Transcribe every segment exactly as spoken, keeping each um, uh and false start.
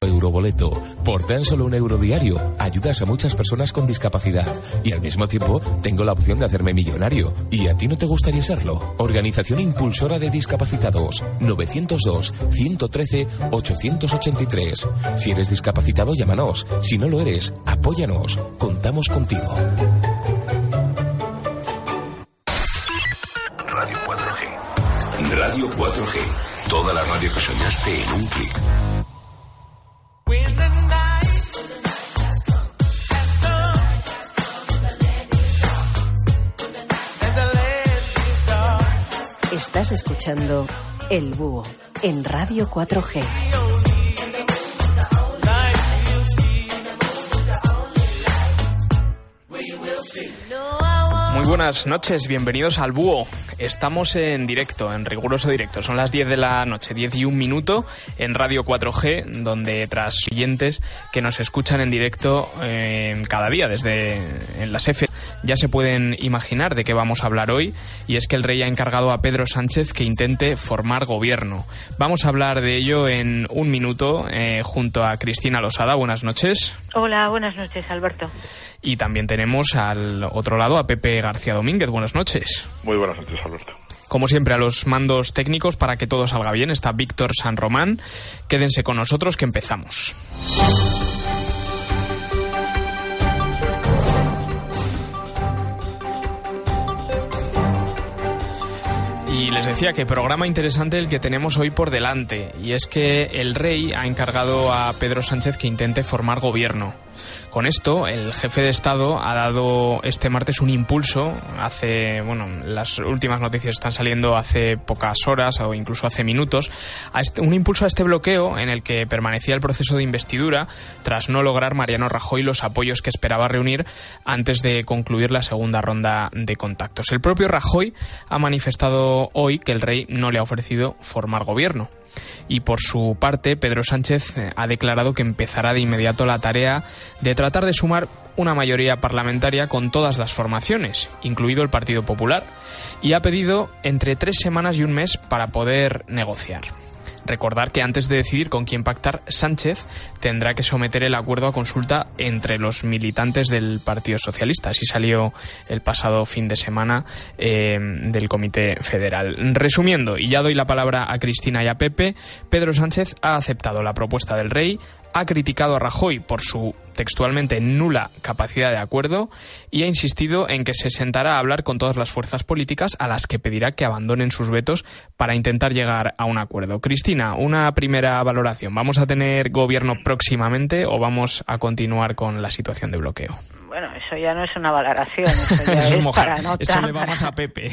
Euroboleto. Por tan solo un euro diario, ayudas a muchas personas con discapacidad. Y al mismo tiempo, tengo la opción de hacerme millonario. ¿Y a ti no te gustaría serlo? Organización Impulsora de Discapacitados. nueve cero dos, uno uno tres, ocho ocho tres. Si eres discapacitado, llámanos. Si no lo eres, apóyanos. Contamos contigo. Radio cuatro G. Radio cuatro G. Toda la radio que soñaste en un clic. Estás escuchando El Búho en Radio cuatro G. Muy buenas noches, bienvenidos al Búho. Estamos en directo, en riguroso directo. Son las diez de la noche, diez y un minuto, en Radio cuatro G, donde tras oyentes que nos escuchan en directo eh, cada día desde en las F, ya se pueden imaginar de qué vamos a hablar hoy, y es que el rey ha encargado a Pedro Sánchez que intente formar gobierno. Vamos a hablar de ello en un minuto eh, junto a Cristina Losada. Buenas noches. Hola, buenas noches, Alberto. Y también tenemos al otro lado a Pepe García Domínguez. Buenas noches. Muy buenas noches, Alberto. Como siempre, a los mandos técnicos, para que todo salga bien, está Víctor San Román. Quédense con nosotros que empezamos. Y les decía que programa interesante el que tenemos hoy por delante, y es que el rey ha encargado a Pedro Sánchez que intente formar gobierno. Con esto, el jefe de Estado ha dado este martes un impulso. Hace, bueno, las últimas noticias están saliendo hace pocas horas o incluso hace minutos, a este, un impulso a este bloqueo en el que permanecía el proceso de investidura tras no lograr Mariano Rajoy los apoyos que esperaba reunir antes de concluir la segunda ronda de contactos. El propio Rajoy ha manifestado hoy que el rey no le ha ofrecido formar gobierno. Y por su parte, Pedro Sánchez ha declarado que empezará de inmediato la tarea de tratar de sumar una mayoría parlamentaria con todas las formaciones, incluido el Partido Popular, y ha pedido entre tres semanas y un mes para poder negociar. Recordar que antes de decidir con quién pactar, Sánchez tendrá que someter el acuerdo a consulta entre los militantes del Partido Socialista. Así salió el pasado fin de semana eh, del Comité Federal. Resumiendo, y ya doy la palabra a Cristina y a Pepe, Pedro Sánchez ha aceptado la propuesta del rey, ha criticado a Rajoy por su, textualmente, nula capacidad de acuerdo y ha insistido en que se sentará a hablar con todas las fuerzas políticas, a las que pedirá que abandonen sus vetos para intentar llegar a un acuerdo. Cristina, una primera valoración. ¿Vamos a tener gobierno próximamente o vamos a continuar con la situación de bloqueo? Bueno, eso ya no es una valoración, eso ya eso es mojar, para nota. Eso le va más a Pepe.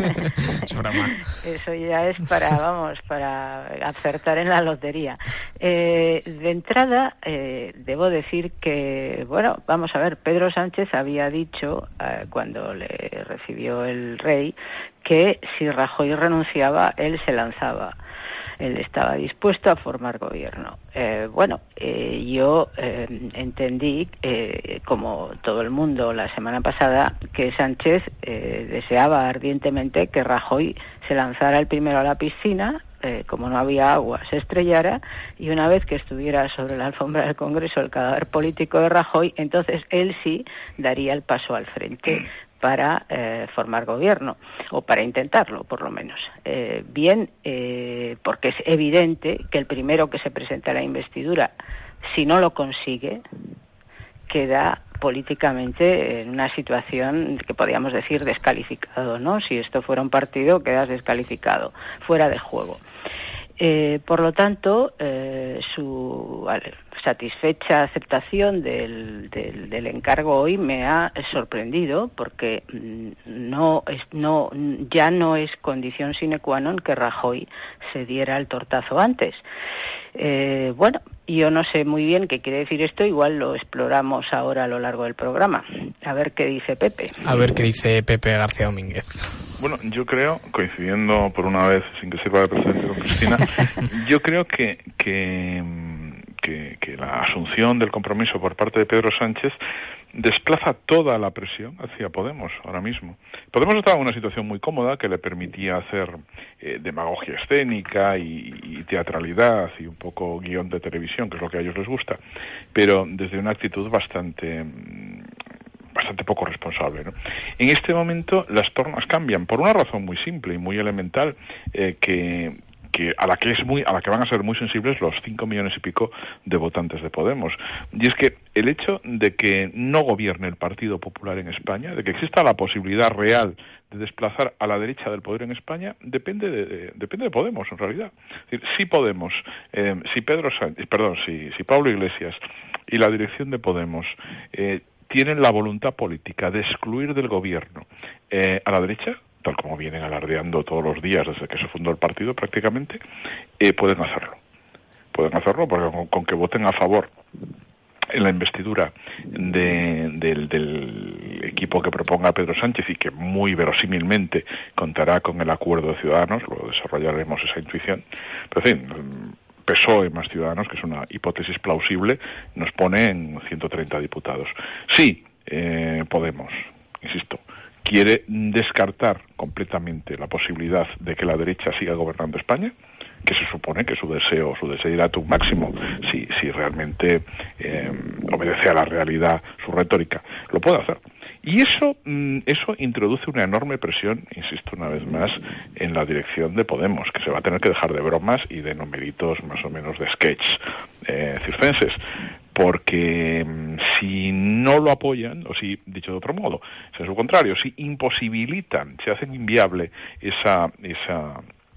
Es broma. Eso ya es para, vamos, para acertar en la lotería. Eh, de entrada, eh, debo decir que, bueno, vamos a ver, Pedro Sánchez había dicho, eh, cuando le recibió el rey, que si Rajoy renunciaba, él se lanzaba. Él estaba dispuesto a formar gobierno. Eh, bueno, eh, yo eh, entendí, eh, como todo el mundo la semana pasada, que Sánchez eh, deseaba ardientemente que Rajoy se lanzara el primero a la piscina, eh, como no había agua, se estrellara, y una vez que estuviera sobre la alfombra del Congreso el cadáver político de Rajoy, entonces él sí daría el paso al frente para eh, formar gobierno, o para intentarlo, por lo menos. Eh, bien, eh, porque es evidente que el primero que se presenta a la investidura, si no lo consigue, queda políticamente en una situación que podríamos decir descalificado, ¿no? Si esto fuera un partido, quedas descalificado, fuera de juego. Eh, por lo tanto, eh, su satisfecha aceptación del, del, del encargo hoy me ha sorprendido, porque no es, no ya no es condición sine qua non que Rajoy se diera el tortazo antes. Eh, bueno, yo no sé muy bien qué quiere decir esto, igual lo exploramos ahora a lo largo del programa. A ver qué dice Pepe. A ver qué dice Pepe García Domínguez. Bueno, yo creo, coincidiendo por una vez, sin que sirva de precedente con Cristina, yo creo que, que, que, que la asunción del compromiso por parte de Pedro Sánchez desplaza toda la presión hacia Podemos ahora mismo. Podemos estaba en una situación muy cómoda que le permitía hacer eh, demagogia escénica y, y teatralidad y un poco guión de televisión, que es lo que a ellos les gusta, pero desde una actitud bastante bastante poco responsable, ¿no? En este momento las tornas cambian por una razón muy simple y muy elemental, eh, que que a la que es muy a la que van a ser muy sensibles los cinco millones y pico de votantes de Podemos. Y es que el hecho de que no gobierne el Partido Popular en España, de que exista la posibilidad real de desplazar a la derecha del poder en España, depende de, de depende de Podemos en realidad. Es decir, si Podemos, eh, si Pedro Sánchez, perdón, si si Pablo Iglesias y la dirección de Podemos eh, tienen la voluntad política de excluir del gobierno eh, a la derecha, tal como vienen alardeando todos los días desde que se fundó el partido prácticamente, eh, pueden hacerlo. Pueden hacerlo porque con, con que voten a favor en la investidura de, del, del equipo que proponga Pedro Sánchez y que muy verosímilmente contará con el acuerdo de Ciudadanos, luego desarrollaremos esa intuición, pero en fin, P S O E más Ciudadanos, que es una hipótesis plausible, nos pone en ciento treinta diputados. Sí, eh, Podemos, insisto, quiere descartar completamente la posibilidad de que la derecha siga gobernando España, que se supone que su deseo, su desideratum máximo, si, si realmente eh, obedece a la realidad su retórica, lo puede hacer. Y eso, eso introduce una enorme presión, insisto una vez más, en la dirección de Podemos, que se va a tener que dejar de bromas y de numeritos más o menos de sketch eh, circenses. Porque si no lo apoyan, o si, dicho de otro modo, si es lo contrario, si imposibilitan, si hacen inviable esa esa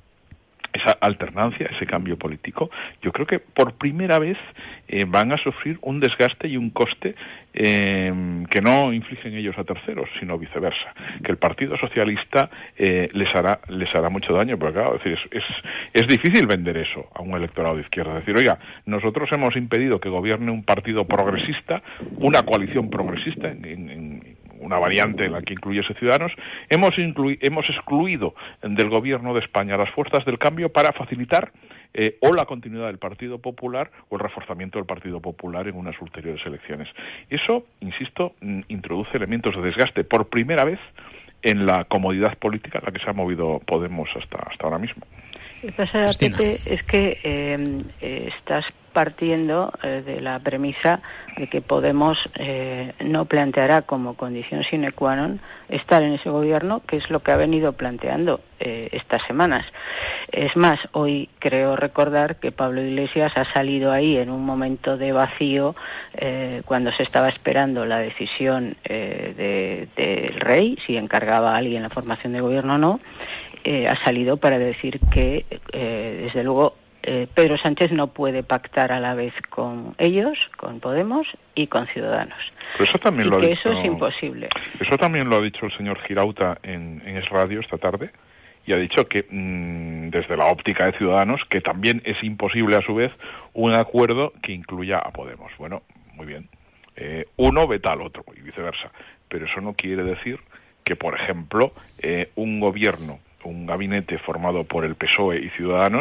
esa alternancia, ese cambio político, yo creo que por primera vez eh, van a sufrir un desgaste y un coste eh, que no infligen ellos a terceros, sino viceversa, que el Partido Socialista eh, les hará les hará mucho daño, porque claro, es, decir, es, es, es difícil vender eso a un electorado de izquierda, es decir, oiga, nosotros hemos impedido que gobierne un partido progresista, una coalición progresista, en, en, en una variante en la que incluyese Ciudadanos, hemos, inclui, hemos excluido del gobierno de España las fuerzas del cambio para facilitar eh, o la continuidad del Partido Popular o el reforzamiento del Partido Popular en unas ulteriores elecciones. Eso, insisto, introduce elementos de desgaste por primera vez en la comodidad política en la que se ha movido Podemos hasta, hasta ahora mismo. Lo que pasa, Pepe, es que eh, eh, estás partiendo eh, de la premisa de que Podemos eh, no planteará como condición sine qua non estar en ese gobierno, que es lo que ha venido planteando eh, estas semanas. Es más, hoy creo recordar que Pablo Iglesias ha salido ahí en un momento de vacío eh, cuando se estaba esperando la decisión eh, de, del rey, si encargaba a alguien la formación de gobierno o no, eh, ha salido para decir que, eh, desde luego, Eh, Pedro Sánchez no puede pactar a la vez con ellos, con Podemos y con Ciudadanos. Pero eso también y lo ha que dicho, eso es imposible. Eso también lo ha dicho el señor Girauta en, en Es Radio esta tarde, y ha dicho que mmm, desde la óptica de Ciudadanos que también es imposible a su vez un acuerdo que incluya a Podemos. Bueno, muy bien. Eh, uno veta al otro y viceversa. Pero eso no quiere decir que, por ejemplo, eh, un gobierno, un gabinete formado por el P S O E y Ciudadanos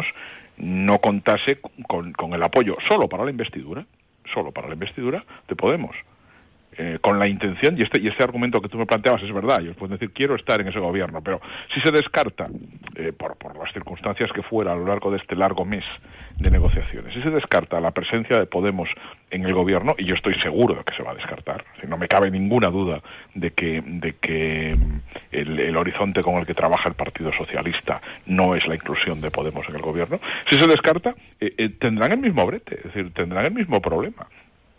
no contase con, con el apoyo solo para la investidura, solo para la investidura de Podemos. Eh, con la intención, y este y este argumento que tú me planteabas es verdad, ellos pueden decir quiero estar en ese gobierno, pero si se descarta, eh, por, por las circunstancias que fuera a lo largo de este largo mes de negociaciones, si se descarta la presencia de Podemos en el gobierno, y yo estoy seguro de que se va a descartar, si no me cabe ninguna duda de que de que el, el horizonte con el que trabaja el Partido Socialista no es la inclusión de Podemos en el gobierno, si se descarta, eh, eh, tendrán el mismo brete, es decir, tendrán el mismo problema.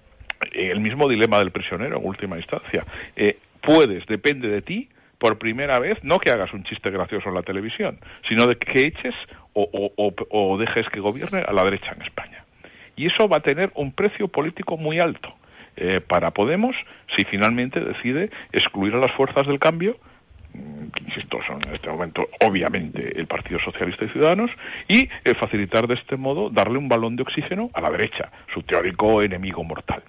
El mismo dilema del prisionero en última instancia. Eh, puedes, depende de ti, por primera vez, no que hagas un chiste gracioso en la televisión, sino de que eches o, o, o, o dejes que gobierne a la derecha en España. Y eso va a tener un precio político muy alto eh, para Podemos si finalmente decide excluir a las fuerzas del cambio, que insisto, son en este momento obviamente el Partido Socialista y Ciudadanos, y eh, facilitar de este modo, darle un balón de oxígeno a la derecha, su teórico enemigo mortal.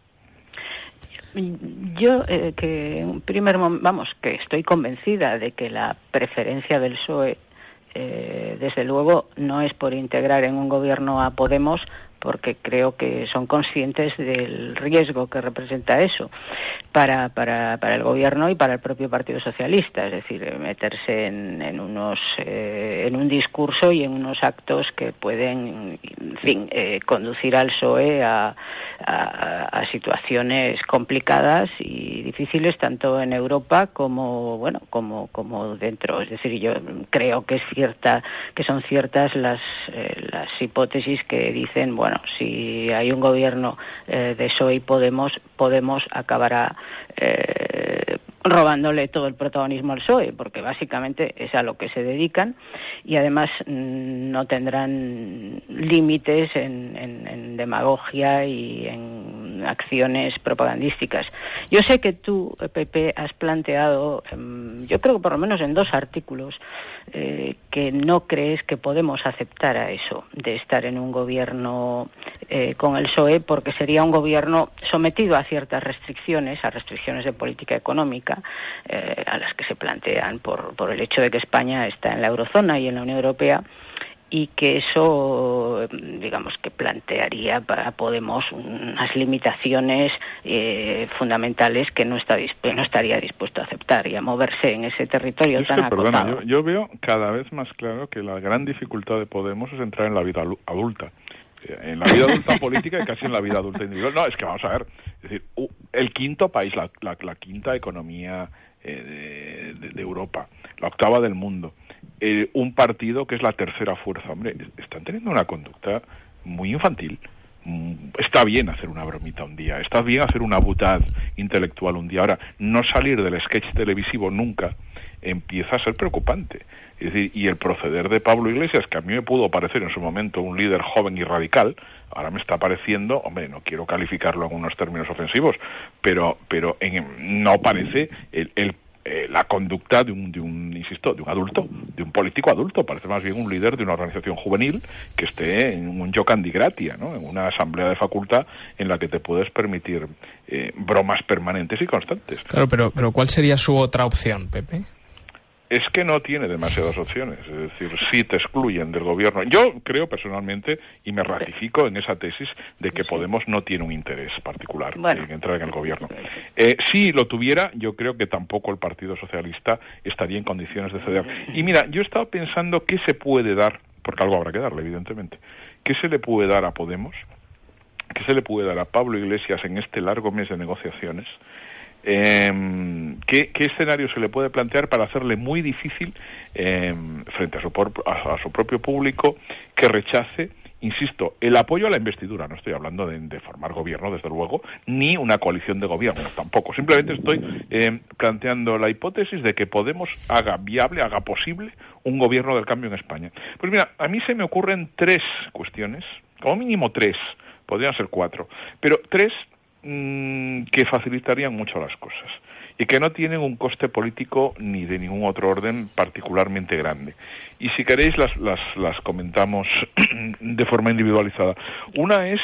Yo, eh, que en primer momento, vamos, que estoy convencida de que la preferencia del P S O E, eh, desde luego, no es por integrar en un gobierno a Podemos, porque creo que son conscientes del riesgo que representa eso para para para el gobierno y para el propio Partido Socialista, es decir, meterse en, en unos eh, en un discurso y en unos actos que pueden, en fin, eh, conducir al P S O E a, a, a situaciones complicadas y difíciles tanto en Europa como bueno como como dentro. Es decir, yo creo que es cierta que son ciertas las eh, las hipótesis que dicen, bueno, si hay un gobierno eh, de P S O E y Podemos, Podemos acabará eh, robándole todo el protagonismo al P S O E, porque básicamente es a lo que se dedican y además no tendrán límites en, en, en demagogia y en acciones propagandísticas. Yo sé que tú, Pepe, has planteado, yo creo que por lo menos en dos artículos, eh, que no crees que Podemos aceptara eso, de estar en un gobierno eh, con el P S O E, porque sería un gobierno sometido a ciertas restricciones, a restricciones de política económica, eh, a las que se plantean por, por el hecho de que España está en la eurozona y en la Unión Europea, y que eso, digamos, que plantearía para Podemos unas limitaciones eh, fundamentales que no está disp- no estaría dispuesto a aceptar y a moverse en ese territorio es tan que, acotado. Perdona, yo, yo veo cada vez más claro que la gran dificultad de Podemos es entrar en la vida adulta. En la vida adulta política y casi en la vida adulta individual. No, es que vamos a ver, es decir, el quinto país, la, la, la quinta economía eh, de, de, de Europa, la octava del mundo, eh, un partido que es la tercera fuerza. Hombre, están teniendo una conducta muy infantil. Está bien hacer una bromita un día, está bien hacer una butad intelectual un día. Ahora, no salir del sketch televisivo nunca empieza a ser preocupante. Es decir, y el proceder de Pablo Iglesias, que a mí me pudo parecer en su momento un líder joven y radical, ahora me está pareciendo, hombre, no quiero calificarlo en unos términos ofensivos, pero pero en, no parece el, el eh, la conducta de un, de un, insisto, de un adulto, de un político adulto. Parece más bien un líder de una organización juvenil que esté en un Yocandi Gratia, ¿no? En una asamblea de facultad en la que te puedes permitir eh, bromas permanentes y constantes. Claro, pero, pero ¿cuál sería su otra opción, Pepe? Es que no tiene demasiadas opciones, es decir, si te excluyen del gobierno. Yo creo personalmente, y me ratifico en esa tesis, de que Podemos no tiene un interés particular bueno. en entrar en el gobierno. Eh, si lo tuviera, yo creo que tampoco el Partido Socialista estaría en condiciones de ceder. Y mira, yo he estado pensando qué se puede dar, porque algo habrá que darle, evidentemente, qué se le puede dar a Podemos, qué se le puede dar a Pablo Iglesias en este largo mes de negociaciones. Eh, ¿qué, ¿Qué escenario se le puede plantear para hacerle muy difícil eh, frente a su, por, a, a su propio público que rechace, insisto, el apoyo a la investidura? No estoy hablando de, de formar gobierno, desde luego, ni una coalición de gobierno, tampoco. Simplemente estoy eh, planteando la hipótesis de que Podemos haga viable, haga posible un gobierno del cambio en España. Pues mira, a mí se me ocurren tres cuestiones, como mínimo tres, podrían ser cuatro, pero tres que facilitarían mucho las cosas y que no tienen un coste político ni de ningún otro orden particularmente grande. Y si queréis las, las, las comentamos de forma individualizada. Una es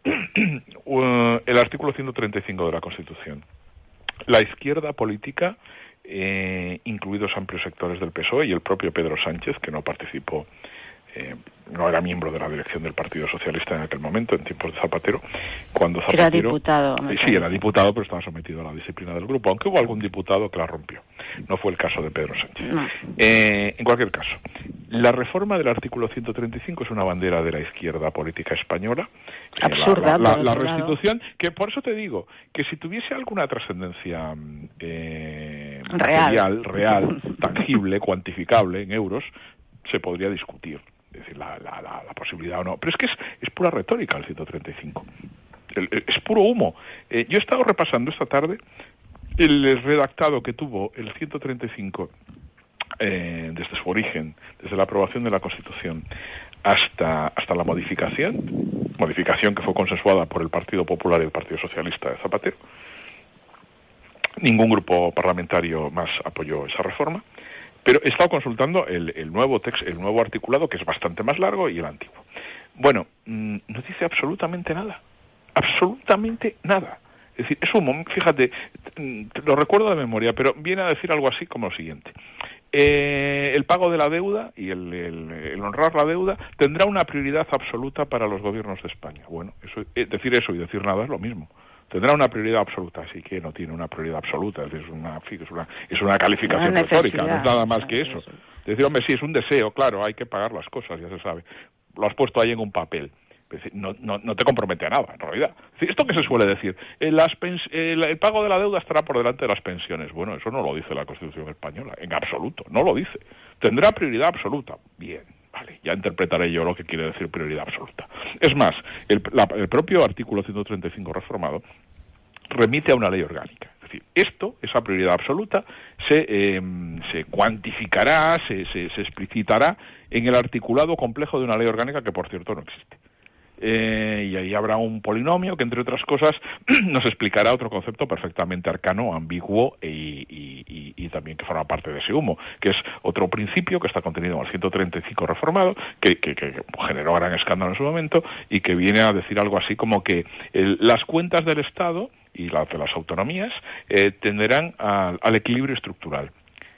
uh, el artículo ciento treinta y cinco de la Constitución. La izquierda política, eh, incluidos amplios sectores del P S O E y el propio Pedro Sánchez, que no participó, Eh, no era miembro de la dirección del Partido Socialista en aquel momento, en tiempos de Zapatero, cuando Zapatero... Era diputado. Eh, sí, era diputado, pero estaba sometido a la disciplina del grupo, aunque hubo algún diputado que la rompió. No fue el caso de Pedro Sánchez. No. Eh, en cualquier caso, la reforma del artículo ciento treinta y cinco es una bandera de la izquierda política española. Absurda. Eh, la, la, la, la restitución, que por eso te digo, que si tuviese alguna trascendencia eh, material, real, tangible, cuantificable en euros, se podría discutir. Es decir, la, la, la, la posibilidad o no. Pero es que es, es pura retórica el ciento treinta y cinco. El, el, es puro humo. Eh, yo he estado repasando esta tarde el redactado que tuvo el ciento treinta y cinco eh, desde su origen, desde la aprobación de la Constitución hasta, hasta la modificación, modificación que fue consensuada por el Partido Popular y el Partido Socialista de Zapatero. Ningún grupo parlamentario más apoyó esa reforma. Pero he estado consultando el, el nuevo texto, el nuevo articulado, que es bastante más largo, y el antiguo. Bueno, mmm, no dice absolutamente nada. Absolutamente nada. Es decir, es un momento, fíjate, lo recuerdo de memoria, pero viene a decir algo así como lo siguiente. eh, el pago de la deuda y el, el, el honrar la deuda tendrá una prioridad absoluta para los gobiernos de España. Bueno, eso, eh, decir eso y decir nada es lo mismo. Tendrá una prioridad absoluta, así que no tiene una prioridad absoluta, es decir, es una, es una, es una calificación una retórica, no es nada más que eso. Decir, hombre, sí, es un deseo, claro, hay que pagar las cosas, ya se sabe. Lo has puesto ahí en un papel. No, no, no te compromete a nada, en realidad. ¿Esto qué se suele decir? Eh, las pens- el, el pago de la deuda estará por delante de las pensiones. Bueno, eso no lo dice la Constitución española, en absoluto, no lo dice. Tendrá prioridad absoluta. Bien, vale, ya interpretaré yo lo que quiere decir prioridad absoluta. Es más, el, la, el propio artículo ciento treinta y cinco reformado remite a una ley orgánica. Es decir, esto, esa prioridad absoluta, se, eh, se cuantificará, se, se, se explicitará en el articulado complejo de una ley orgánica que, por cierto, no existe. Eh, y ahí habrá un polinomio que, entre otras cosas, nos explicará otro concepto perfectamente arcano, ambiguo y, y, y, y también que forma parte de ese humo, que es otro principio que está contenido en el ciento treinta y cinco reformado, que, que, que generó gran escándalo en su momento y que viene a decir algo así como que el, las cuentas del Estado y las de las autonomías eh, tenderán a, al equilibrio estructural.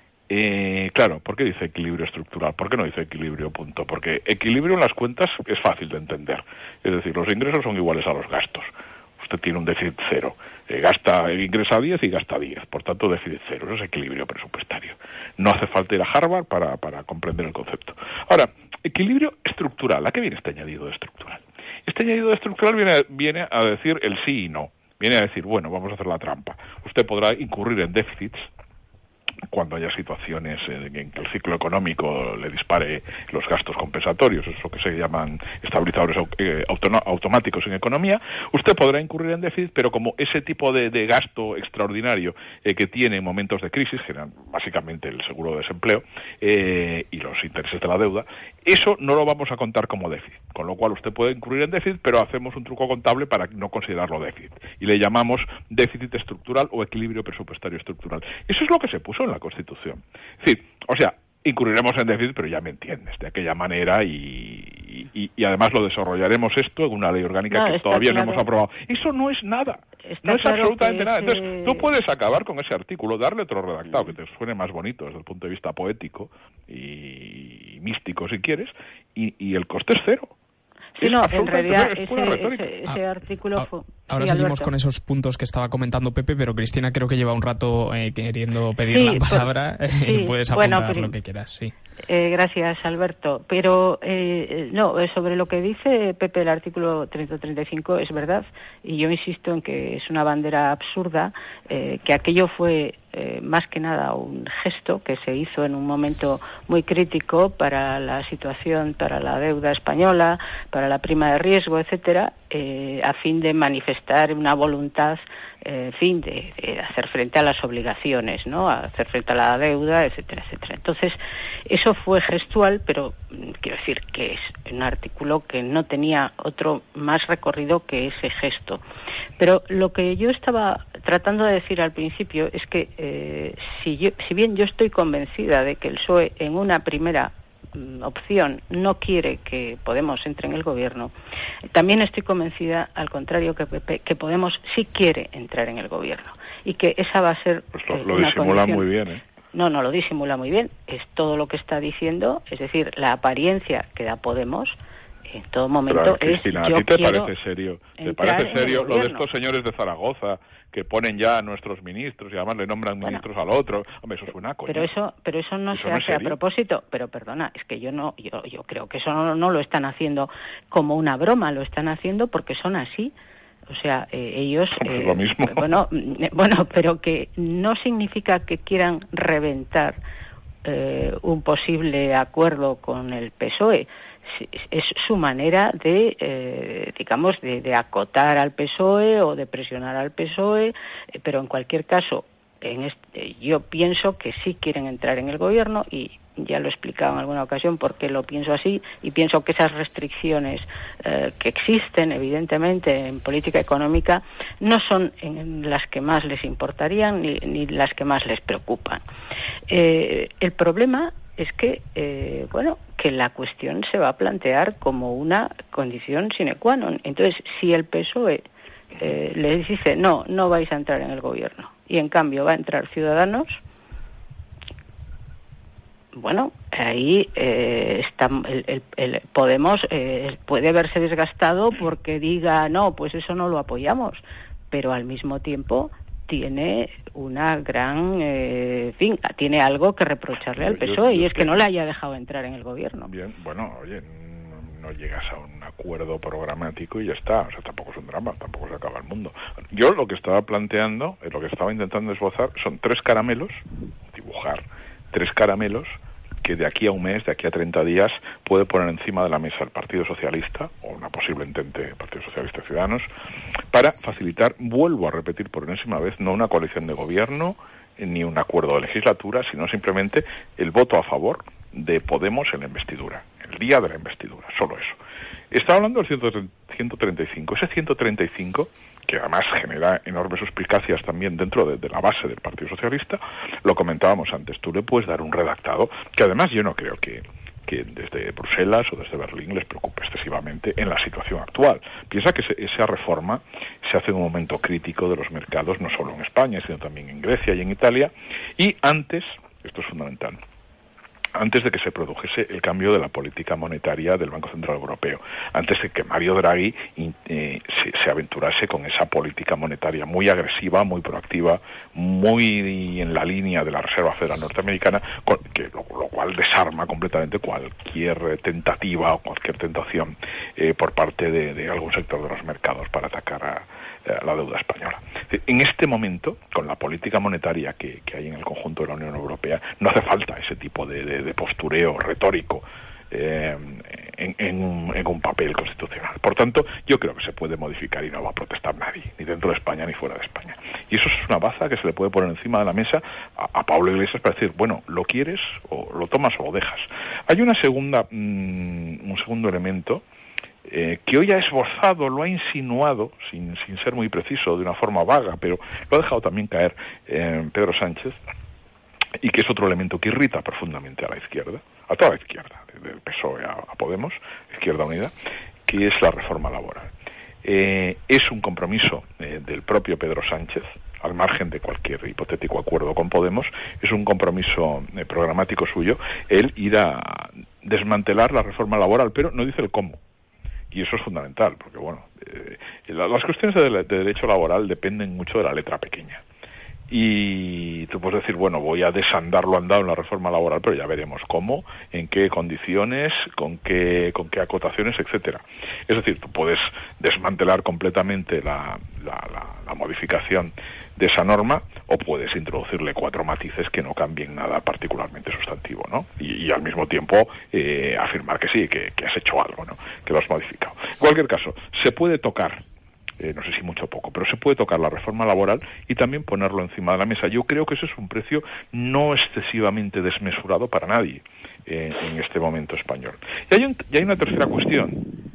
Eh, claro, ¿por qué dice equilibrio estructural? ¿Por qué no dice equilibrio punto? Porque equilibrio en las cuentas es fácil de entender. Es decir, los ingresos son iguales a los gastos. Usted tiene un déficit cero. Eh, gasta, ingresa diez y gasta diez. Por tanto, déficit cero. Eso es equilibrio presupuestario. No hace falta ir a Harvard para, para comprender el concepto. Ahora, equilibrio estructural. ¿A qué viene este añadido de estructural? Este añadido de estructural viene, viene a decir el sí y no. Viene a decir, bueno, vamos a hacer la trampa. Usted podrá incurrir en déficits cuando haya situaciones en que el ciclo económico le dispare los gastos compensatorios, eso que se llaman estabilizadores automáticos en economía, usted podrá incurrir en déficit, pero como ese tipo de, de gasto extraordinario eh, que tiene en momentos de crisis, que eran básicamente el seguro de desempleo eh, y los intereses de la deuda, eso no lo vamos a contar como déficit, con lo cual usted puede incurrir en déficit, pero hacemos un truco contable para no considerarlo déficit, y le llamamos déficit estructural o equilibrio presupuestario estructural. Eso es lo que se puso en la Constitución. Sí, o sea, incurriremos en déficit, pero ya me entiendes, de aquella manera y, y, y además lo desarrollaremos esto en una ley orgánica no, que todavía claro. no hemos aprobado. Eso no es nada, está no es claro absolutamente nada. Entonces, ese... tú puedes acabar con ese artículo, darle otro redactado que te suene más bonito desde el punto de vista poético y místico, si quieres, y, y el coste es cero. Sí, es no, en realidad ese, ese, ese ah, artículo... Ah, fue... ahora sí, seguimos Alberto. con esos puntos que estaba comentando Pepe, pero Cristina creo que lleva un rato eh, queriendo pedir sí, la palabra. Por, sí, puedes apuntar bueno, pero, lo que quieras, sí. Eh, gracias, Alberto. Pero, eh, no, sobre lo que dice Pepe, el artículo ciento treinta y cinco es verdad, y yo insisto en que es una bandera absurda, eh, que aquello fue... Eh, más que nada un gesto que se hizo en un momento muy crítico para la situación, para la deuda española, para la prima de riesgo, etcétera, eh, a fin de manifestar una voluntad, eh, en fin, de, de hacer frente a las obligaciones, ¿no? A hacer frente a la deuda, etcétera, etcétera. Entonces, eso fue gestual, pero quiero decir que es un artículo que no tenía otro más recorrido que ese gesto. Pero lo que yo estaba tratando de decir al principio es que eh, si, yo, si bien yo estoy convencida de que el P S O E en una primera mm, opción no quiere que Podemos entre en el gobierno, también estoy convencida, al contrario, que, Pepe, que Podemos sí quiere entrar en el gobierno y que esa va a ser pues lo, eh, lo una disimula condición. muy bien, ¿eh? No, no lo disimula muy bien, es todo lo que está diciendo, es decir, la apariencia que da Podemos en todo momento. Pero, Cristina, es, ¿a ti te quiero parece serio? ¿Te parece serio lo de estos señores de Zaragoza que ponen ya a nuestros ministros y además le nombran bueno, ministros al otro? Hombre, eso suena a coña. Pero eso, pero eso no ¿Eso se no hace a propósito. Pero perdona, es que yo no, yo, yo creo que eso no, no lo están haciendo como una broma, lo están haciendo porque son así. O sea, eh, ellos... Eh, lo mismo. Bueno, bueno, pero que no significa que quieran reventar eh, un posible acuerdo con el P S O E. Es su manera de, eh, digamos, de, de acotar al P S O E o de presionar al P S O E, eh, pero en cualquier caso, en este, yo pienso que sí quieren entrar en el gobierno y ya lo he explicado en alguna ocasión por qué lo pienso así y pienso que esas restricciones eh, que existen evidentemente en política económica no son en las que más les importarían ni, ni las que más les preocupan. Eh, el problema es que, eh, bueno, que la cuestión se va a plantear como una condición sine qua non. Entonces, si el P S O E eh, les dice, no, no vais a entrar en el gobierno, y en cambio va a entrar Ciudadanos, bueno, ahí eh, está el, el, el Podemos eh, puede verse desgastado porque diga, no, pues eso no lo apoyamos, pero al mismo tiempo tiene una gran, eh, fin, tiene algo que reprocharle al P S O E, yo, yo y es que, que no le haya dejado entrar en el gobierno. Bien, bueno, oye, no, no llegas a un acuerdo programático y ya está, o sea, tampoco es un drama, tampoco se acaba el mundo. Yo lo que estaba planteando, lo que estaba intentando esbozar, son tres caramelos, dibujar tres caramelos que de aquí a un mes, de aquí a treinta días, puede poner encima de la mesa el Partido Socialista, o una posible entente Partido Socialista y Ciudadanos, para facilitar, vuelvo a repetir por enésima vez, no una coalición de gobierno, ni un acuerdo de legislatura, sino simplemente el voto a favor de Podemos en la investidura, el día de la investidura, solo eso. Estaba hablando del ciento treinta y cinco, ese ciento treinta y cinco, que además genera enormes suspicacias también dentro de, de la base del Partido Socialista, lo comentábamos antes, tú le puedes dar un redactado, que además yo no creo que, que desde Bruselas o desde Berlín les preocupe excesivamente en la situación actual. Piensa que se, esa reforma se hace en un momento crítico de los mercados, no solo en España, sino también en Grecia y en Italia, y antes, esto es fundamental, antes de que se produjese el cambio de la política monetaria del Banco Central Europeo, antes de que Mario Draghi eh, se, se aventurase con esa política monetaria muy agresiva, muy proactiva, muy en la línea de la Reserva Federal Norteamericana, con, que lo, lo cual desarma completamente cualquier tentativa o cualquier tentación eh, por parte de, de algún sector de los mercados para atacar a, a la deuda española. En este momento, con la política monetaria que, que hay en el conjunto de la Unión Europea, no hace falta ese tipo de, de, de postureo retórico eh, en, en, un, en un papel constitucional. Por tanto, yo creo que se puede modificar y no va a protestar nadie, ni dentro de España ni fuera de España. Y eso es una baza que se le puede poner encima de la mesa a, a Pablo Iglesias para decir, bueno, ¿lo quieres o lo tomas o lo dejas? Hay una segunda, mmm, un segundo elemento Eh, que hoy ha esbozado, lo ha insinuado, sin, sin ser muy preciso, de una forma vaga, pero lo ha dejado también caer eh, Pedro Sánchez, y que es otro elemento que irrita profundamente a la izquierda, a toda la izquierda, del P S O E a, a Podemos, Izquierda Unida, que es la reforma laboral. Eh, es un compromiso eh, del propio Pedro Sánchez, al margen de cualquier hipotético acuerdo con Podemos, es un compromiso eh, programático suyo, el ir a desmantelar la reforma laboral, pero no dice el cómo. Y eso es fundamental, porque bueno, eh, las cuestiones de, de derecho laboral dependen mucho de la letra pequeña. Y tú puedes decir, bueno, voy a desandar lo andado en la reforma laboral, pero ya veremos cómo, en qué condiciones, con qué, con qué acotaciones, etcétera. Es decir, tú puedes desmantelar completamente la, la, la, la modificación de esa norma, o puedes introducirle cuatro matices que no cambien nada particularmente sustantivo, ¿no? Y, y al mismo tiempo eh, afirmar que sí, que, que has hecho algo, ¿no? Que lo has modificado. En cualquier caso, se puede tocar, eh, no sé si mucho o poco, pero se puede tocar la reforma laboral y también ponerlo encima de la mesa. Yo creo que ese es un precio no excesivamente desmesurado para nadie eh, en este momento español. Y hay, un, y hay una tercera cuestión,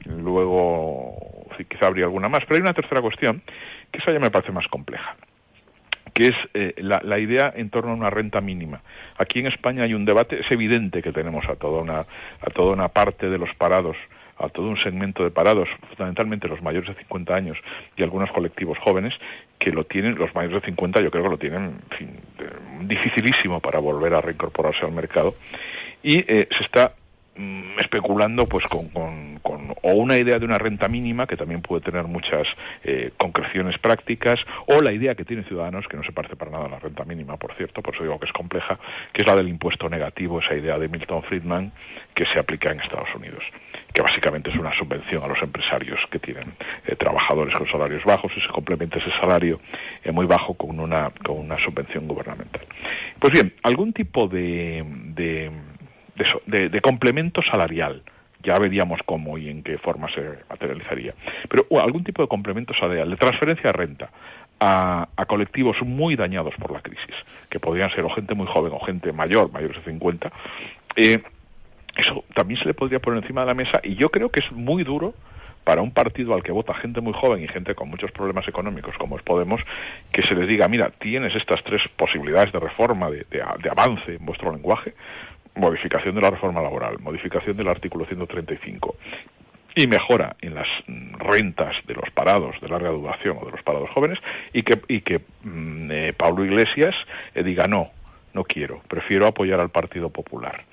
luego sí, quizá habría alguna más, pero hay una tercera cuestión que esa ya me parece más compleja, que es eh, la, la idea en torno a una renta mínima. Aquí en España hay un debate, es evidente que tenemos a toda una, a toda una parte de los parados, a todo un segmento de parados, fundamentalmente los mayores de cincuenta años y algunos colectivos jóvenes, que lo tienen, los mayores de cincuenta yo creo que lo tienen, en fin, eh, dificilísimo para volver a reincorporarse al mercado, y eh, se está mm, especulando pues con, con, con o una idea de una renta mínima que también puede tener muchas eh, concreciones prácticas, o la idea que tiene Ciudadanos, que no se parece para nada a la renta mínima, por cierto, por eso digo que es compleja, que es la del impuesto negativo, esa idea de Milton Friedman que se aplica en Estados Unidos, que básicamente es una subvención a los empresarios que tienen eh, trabajadores con salarios bajos, y se complementa ese salario eh, muy bajo con una con una subvención gubernamental. Pues bien, algún tipo de de, de, de, de complemento salarial, ya veríamos cómo y en qué forma se materializaría, pero uh, algún tipo de complemento salarial, de transferencia de renta a, a colectivos muy dañados por la crisis, que podrían ser o gente muy joven o gente mayor, mayores de cincuenta, eh, eso también se le podría poner encima de la mesa, y yo creo que es muy duro para un partido al que vota gente muy joven y gente con muchos problemas económicos como es Podemos, que se les diga, mira, tienes estas tres posibilidades de reforma, de, de, de avance en vuestro lenguaje: modificación de la reforma laboral, modificación del artículo ciento treinta y cinco y mejora en las rentas de los parados de larga duración o de los parados jóvenes, y que, y que mm, eh, Pablo Iglesias eh, diga, no, no quiero, prefiero apoyar al Partido Popular.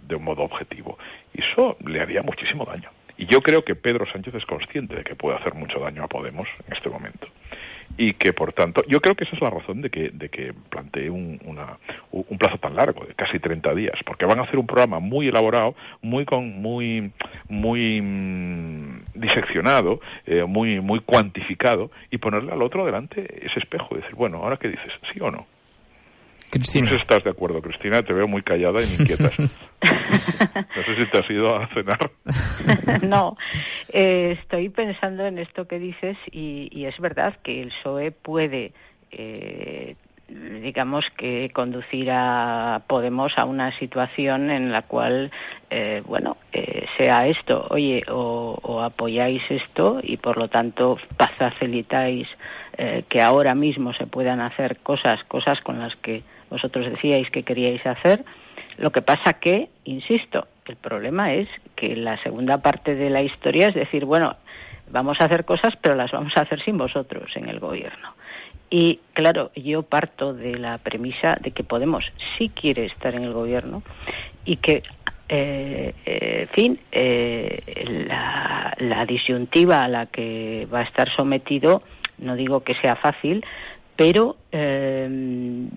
de un modo objetivo. Y eso le haría muchísimo daño. Y yo creo que Pedro Sánchez es consciente de que puede hacer mucho daño a Podemos en este momento. Y que, por tanto, yo creo que esa es la razón de que, de que plantee un, una, un plazo tan largo, de casi treinta días, porque van a hacer un programa muy elaborado, muy con, muy, muy mmm, diseccionado, eh, muy, muy cuantificado, y ponerle al otro delante ese espejo y decir, bueno, ¿ahora qué dices? ¿Sí o no? Cristina. No sé si estás de acuerdo, Cristina, te veo muy callada y me inquietas. No sé si te has ido a cenar. No, eh, estoy pensando en esto que dices y, y es verdad que el P S O E puede, eh, digamos que conducir a Podemos a una situación en la cual, eh, bueno, eh, sea esto, oye, o, o apoyáis esto y por lo tanto facilitáis eh, que ahora mismo se puedan hacer cosas, cosas con las que vosotros decíais que queríais hacer. Lo que pasa que, insisto, el problema es que la segunda parte de la historia es decir, bueno, vamos a hacer cosas, pero las vamos a hacer sin vosotros en el gobierno. Y, claro, yo parto de la premisa de que Podemos sí quiere estar en el gobierno y que, eh, eh, en fin, eh, la, la disyuntiva a la que va a estar sometido, no digo que sea fácil, pero... Eh,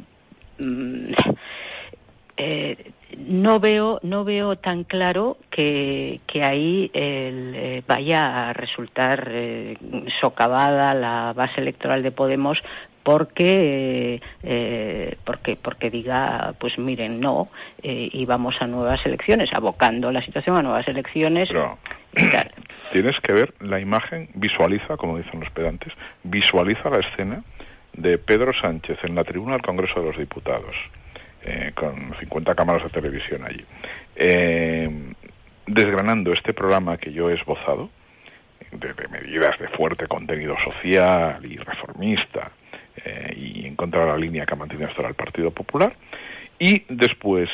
Eh, no veo no veo tan claro que, que ahí el, eh, vaya a resultar eh, socavada la base electoral de Podemos porque eh, porque porque diga pues miren no eh, y vamos a nuevas elecciones, abocando la situación a nuevas elecciones. Pero tienes que ver la imagen, visualiza, como dicen los pedantes, visualiza la escena de Pedro Sánchez en la tribuna del Congreso de los Diputados, eh, con cincuenta cámaras de televisión allí, eh, desgranando este programa que yo he esbozado, de, de medidas de fuerte contenido social y reformista, eh, y en contra de la línea que ha mantenido hasta ahora el Partido Popular, y después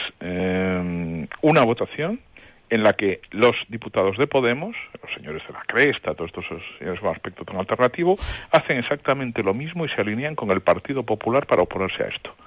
eh, una votación en la que los diputados de Podemos, los señores de la Cresta, todos estos señores con aspecto tan alternativo, hacen exactamente lo mismo y se alinean con el Partido Popular para oponerse a esto.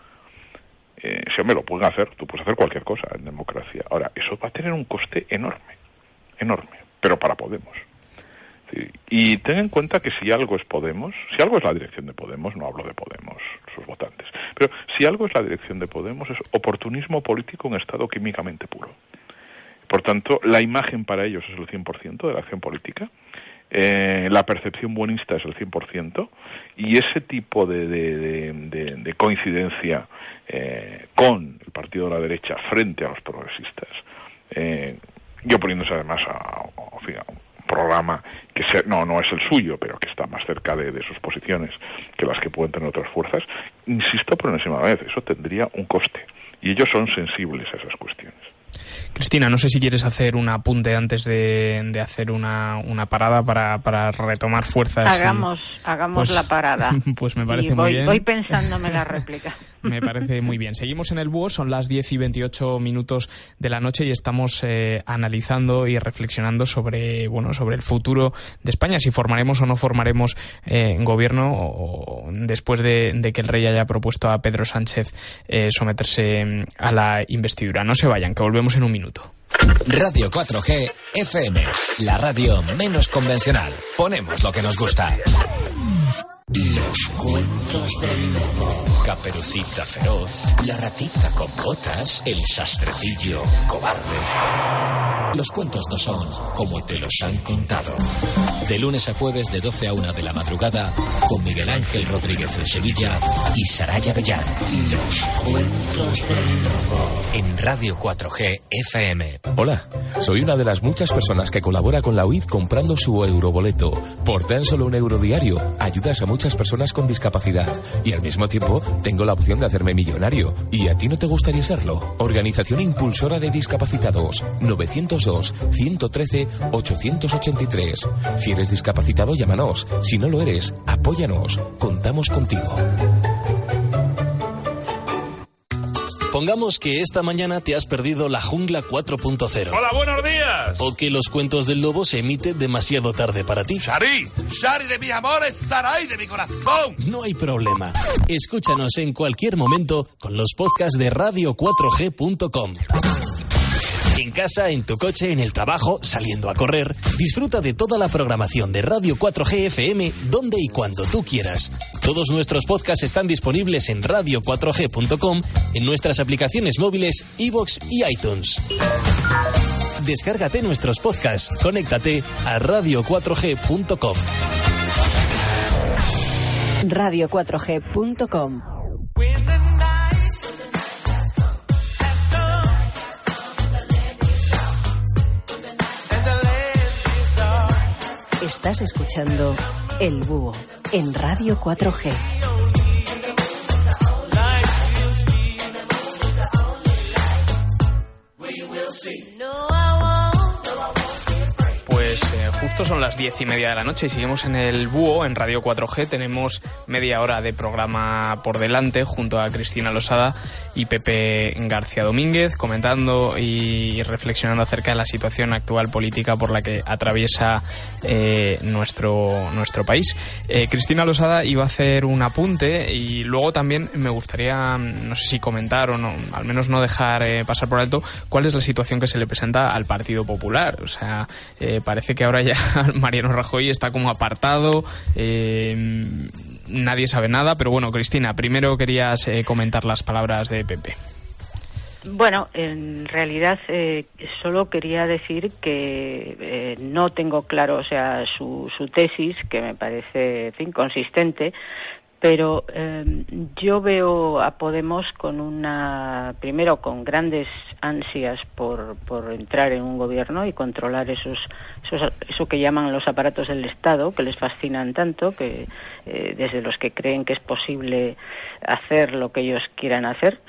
Eh, si me lo pueden hacer, tú puedes hacer cualquier cosa en democracia. Ahora, eso va a tener un coste enorme, enorme, pero para Podemos. Sí. Y ten en cuenta que si algo es Podemos, si algo es la dirección de Podemos, no hablo de Podemos, sus votantes, pero si algo es la dirección de Podemos es oportunismo político en estado químicamente puro. Por tanto, la imagen para ellos es el cien por ciento de la acción política, eh, la percepción buenista es el cien por ciento, y ese tipo de, de, de, de, de coincidencia eh, con el partido de la derecha frente a los progresistas, eh, y oponiéndose además a, a, a un programa que se, no, no es el suyo, pero que está más cerca de, de sus posiciones que las que pueden tener otras fuerzas, insisto por enésima vez, eso tendría un coste, y ellos son sensibles a esas cuestiones. Cristina, no sé si quieres hacer un apunte antes de, de hacer una, una parada para, para retomar fuerzas. Hagamos, y, hagamos pues, la parada. Pues me parece y voy, muy bien. Voy pensándome la réplica. Me parece muy bien. Seguimos en el Búho, son las diez y veintiocho minutos de la noche y estamos eh, analizando y reflexionando sobre, bueno, sobre el futuro de España, si formaremos o no formaremos eh, gobierno o, después de, de que el rey haya propuesto a Pedro Sánchez eh, someterse a la investidura. No se vayan, que volvemos en un minuto. Radio cuatro G F M, la radio menos convencional. Ponemos lo que nos gusta. Los cuentos del lobo. Caperucita feroz, la ratita con botas, el sastrecillo cobarde. Los cuentos no son como te los han contado. De lunes a jueves de doce a una de la madrugada con Miguel Ángel Rodríguez de Sevilla y Saraya Bellán. Los cuentos del lobo. En Radio cuatro G F M. Hola, soy una de las muchas personas que colabora con la U I D comprando su euroboleto. Por tan solo un euro diario, ayudas a muchas personas con discapacidad y al mismo tiempo tengo la opción de hacerme millonario. ¿Y a ti no te gustaría serlo? Organización Impulsora de Discapacitados, novecientos dos, ciento trece, ochocientos ochenta y tres. Si eres discapacitado, llámanos. Si no lo eres, apóyanos. Contamos contigo. Pongamos que esta mañana te has perdido La Jungla cuatro punto cero. ¡Hola, buenos días! O que Los Cuentos del Lobo se emite demasiado tarde para ti. ¡Shari! ¡Shari de mis amores! ¡Sarai de mi corazón! No hay problema. Escúchanos en cualquier momento con los podcasts de radio cuatro g punto com. En casa, en tu coche, en el trabajo, saliendo a correr, disfruta de toda la programación de Radio cuatro G F M donde y cuando tú quieras. Todos nuestros podcasts están disponibles en radio cuatro g punto com, en nuestras aplicaciones móviles iVoox y iTunes. Descárgate nuestros podcasts, conéctate a radio cuatro g punto com. radio cuatro g punto com. Estás escuchando El Búho en Radio cuatro G. Pues eh, justo son las diez y media de la noche y seguimos en El Búho, en Radio cuatro G. Tenemos media hora de programa por delante junto a Cristina Losada y Pepe García Domínguez, comentando y reflexionando acerca de la situación actual política por la que atraviesa eh, nuestro, nuestro país. Eh, Cristina Losada iba a hacer un apunte y luego también me gustaría, no sé si comentar o no, al menos no dejar eh, pasar por alto, cuál es la situación que se le presenta al Partido Popular. O sea, eh, parece que ahora ya Mariano Rajoy está como apartado, eh, nadie sabe nada, pero bueno, Cristina, primero querías eh, comentar las palabras de Pepe. Bueno, en realidad eh, solo quería decir que eh, no tengo claro, o sea, su, su tesis, que me parece, en fin, consistente, pero eh, yo veo a Podemos con una, primero con grandes ansias por, por entrar en un gobierno y controlar esos, esos eso que llaman los aparatos del Estado, que les fascinan tanto, que eh, desde los que creen que es posible hacer lo que ellos quieran hacer.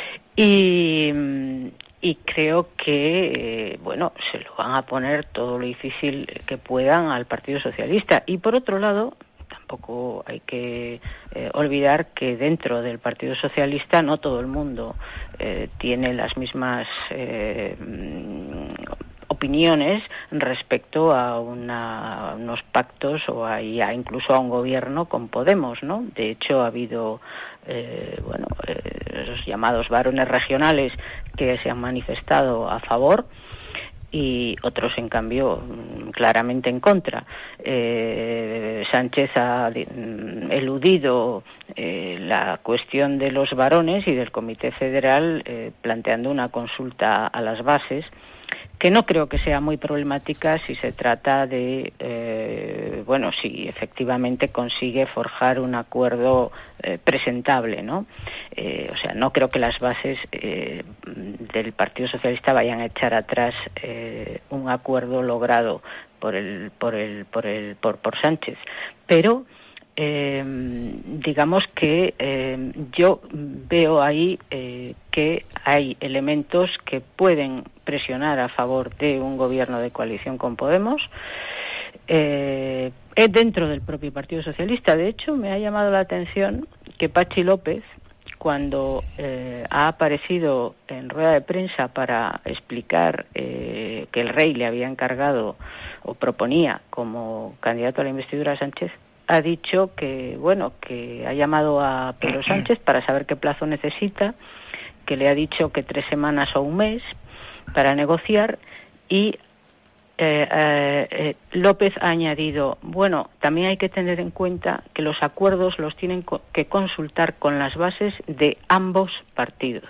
Y, y creo que, eh, bueno, se lo van a poner todo lo difícil que puedan al Partido Socialista. Y por otro lado, tampoco hay que eh, olvidar que dentro del Partido Socialista no todo el mundo eh, tiene las mismas eh, opiniones respecto a, una, a unos pactos o a, a incluso a un gobierno con Podemos, ¿no? De hecho, ha habido eh, bueno eh, esos llamados varones regionales que se han manifestado a favor y otros, en cambio, claramente en contra. Eh, Sánchez ha eludido eh, la cuestión de los varones y del Comité Federal, eh, planteando una consulta a las bases, que no creo que sea muy problemática si se trata de, eh, bueno, si efectivamente consigue forjar un acuerdo eh, presentable, ¿no? Eh, o sea, no creo que las bases eh, del Partido Socialista vayan a echar atrás eh, un acuerdo logrado por el, por el, por el, por, por Sánchez, pero Eh, digamos que eh, yo veo ahí eh, que hay elementos que pueden presionar a favor de un gobierno de coalición con Podemos, eh, dentro del propio Partido Socialista. De hecho, me ha llamado la atención que Patxi López, cuando eh, ha aparecido en rueda de prensa para explicar eh, que el rey le había encargado o proponía como candidato a la investidura a Sánchez, ha dicho que, bueno, que ha llamado a Pedro Sánchez para saber qué plazo necesita, que le ha dicho que tres semanas o un mes para negociar y eh, eh, López ha añadido, bueno, también hay que tener en cuenta que los acuerdos los tienen co- que consultar con las bases de ambos partidos.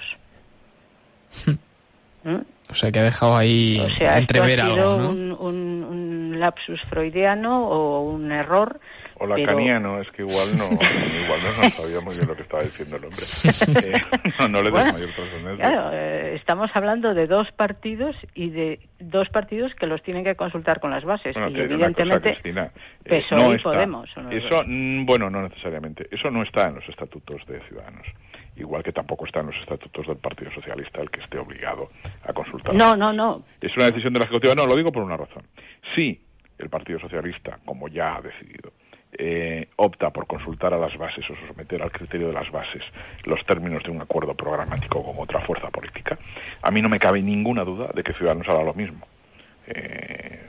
¿Mm? O sea, que ha dejado ahí o sea, entrever esto ha sido algo, ¿no? un, un, un lapsus freudiano o un error. O lacaniano, pero... es que igual no, igual no, no sabía muy bien lo que estaba diciendo el hombre. Eh, no, no le des bueno, mayor trascendencia. Claro, eh, estamos hablando de dos partidos y de dos partidos que los tienen que consultar con las bases. Bueno, y evidentemente, cosa, Cristina, P S O E eh, no y está, Podemos. Eso, bueno, no necesariamente. Eso no está en los estatutos de Ciudadanos. Igual que tampoco está en los estatutos del Partido Socialista el que esté obligado a consultar. No, no, no. Es una decisión de la Ejecutiva. No, lo digo por una razón. Sí, el Partido Socialista, como ya ha decidido, Eh, opta por consultar a las bases o someter al criterio de las bases los términos de un acuerdo programático con otra fuerza política, a mí no me cabe ninguna duda de que Ciudadanos hará lo mismo. Eh,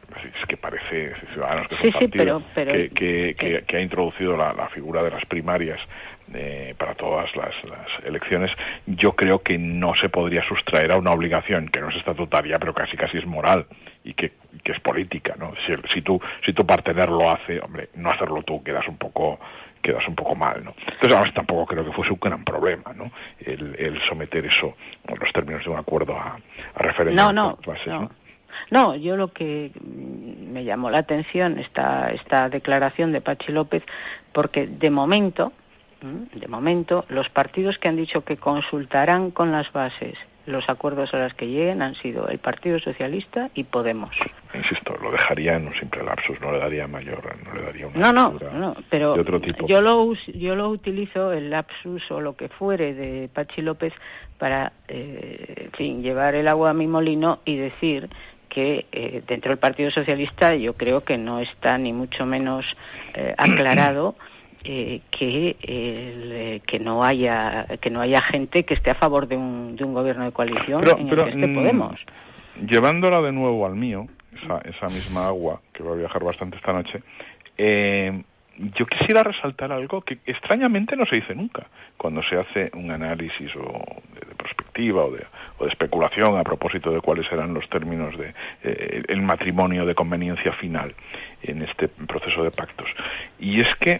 es que parece Ciudadanos que es sí, un partido sí, pero, pero, que, que, sí. que, que ha introducido la, la figura de las primarias eh, para todas las, las elecciones. Yo creo que no se podría sustraer a una obligación que no es estatutaria, pero casi casi es moral y que, que es política, ¿no? Si, si tú si tu partener lo hace, hombre, no hacerlo tú quedas un poco quedas un poco mal, ¿no? Entonces, además, tampoco creo que fuese un gran problema, ¿no? El, el someter eso, en los términos de un acuerdo, a, a referéndum. No, no, bases, no. ¿no? No, yo lo que me llamó la atención esta esta declaración de Patxi López, porque de momento, de momento, los partidos que han dicho que consultarán con las bases los acuerdos a los que lleguen han sido el Partido Socialista y Podemos. Insisto, lo dejaría en un simple lapsus, no le daría mayor, no le daría una no, no, no, pero de otro tipo. Yo lo yo lo utilizo el lapsus o lo que fuere de Patxi López para, eh, en fin, llevar el agua a mi molino y decir que eh, dentro del Partido Socialista yo creo que no está ni mucho menos eh, aclarado eh, que el, eh, que no haya que no haya gente que esté a favor de un de un gobierno de coalición pero, en pero, el que esté mm, Podemos. Llevándola de nuevo al mío, esa, esa misma agua que va a viajar bastante esta noche, eh, yo quisiera resaltar algo que extrañamente no se dice nunca cuando se hace un análisis o de, de perspectiva o de, o de especulación a propósito de cuáles serán los términos de eh, el matrimonio de conveniencia final en este proceso de pactos. Y es que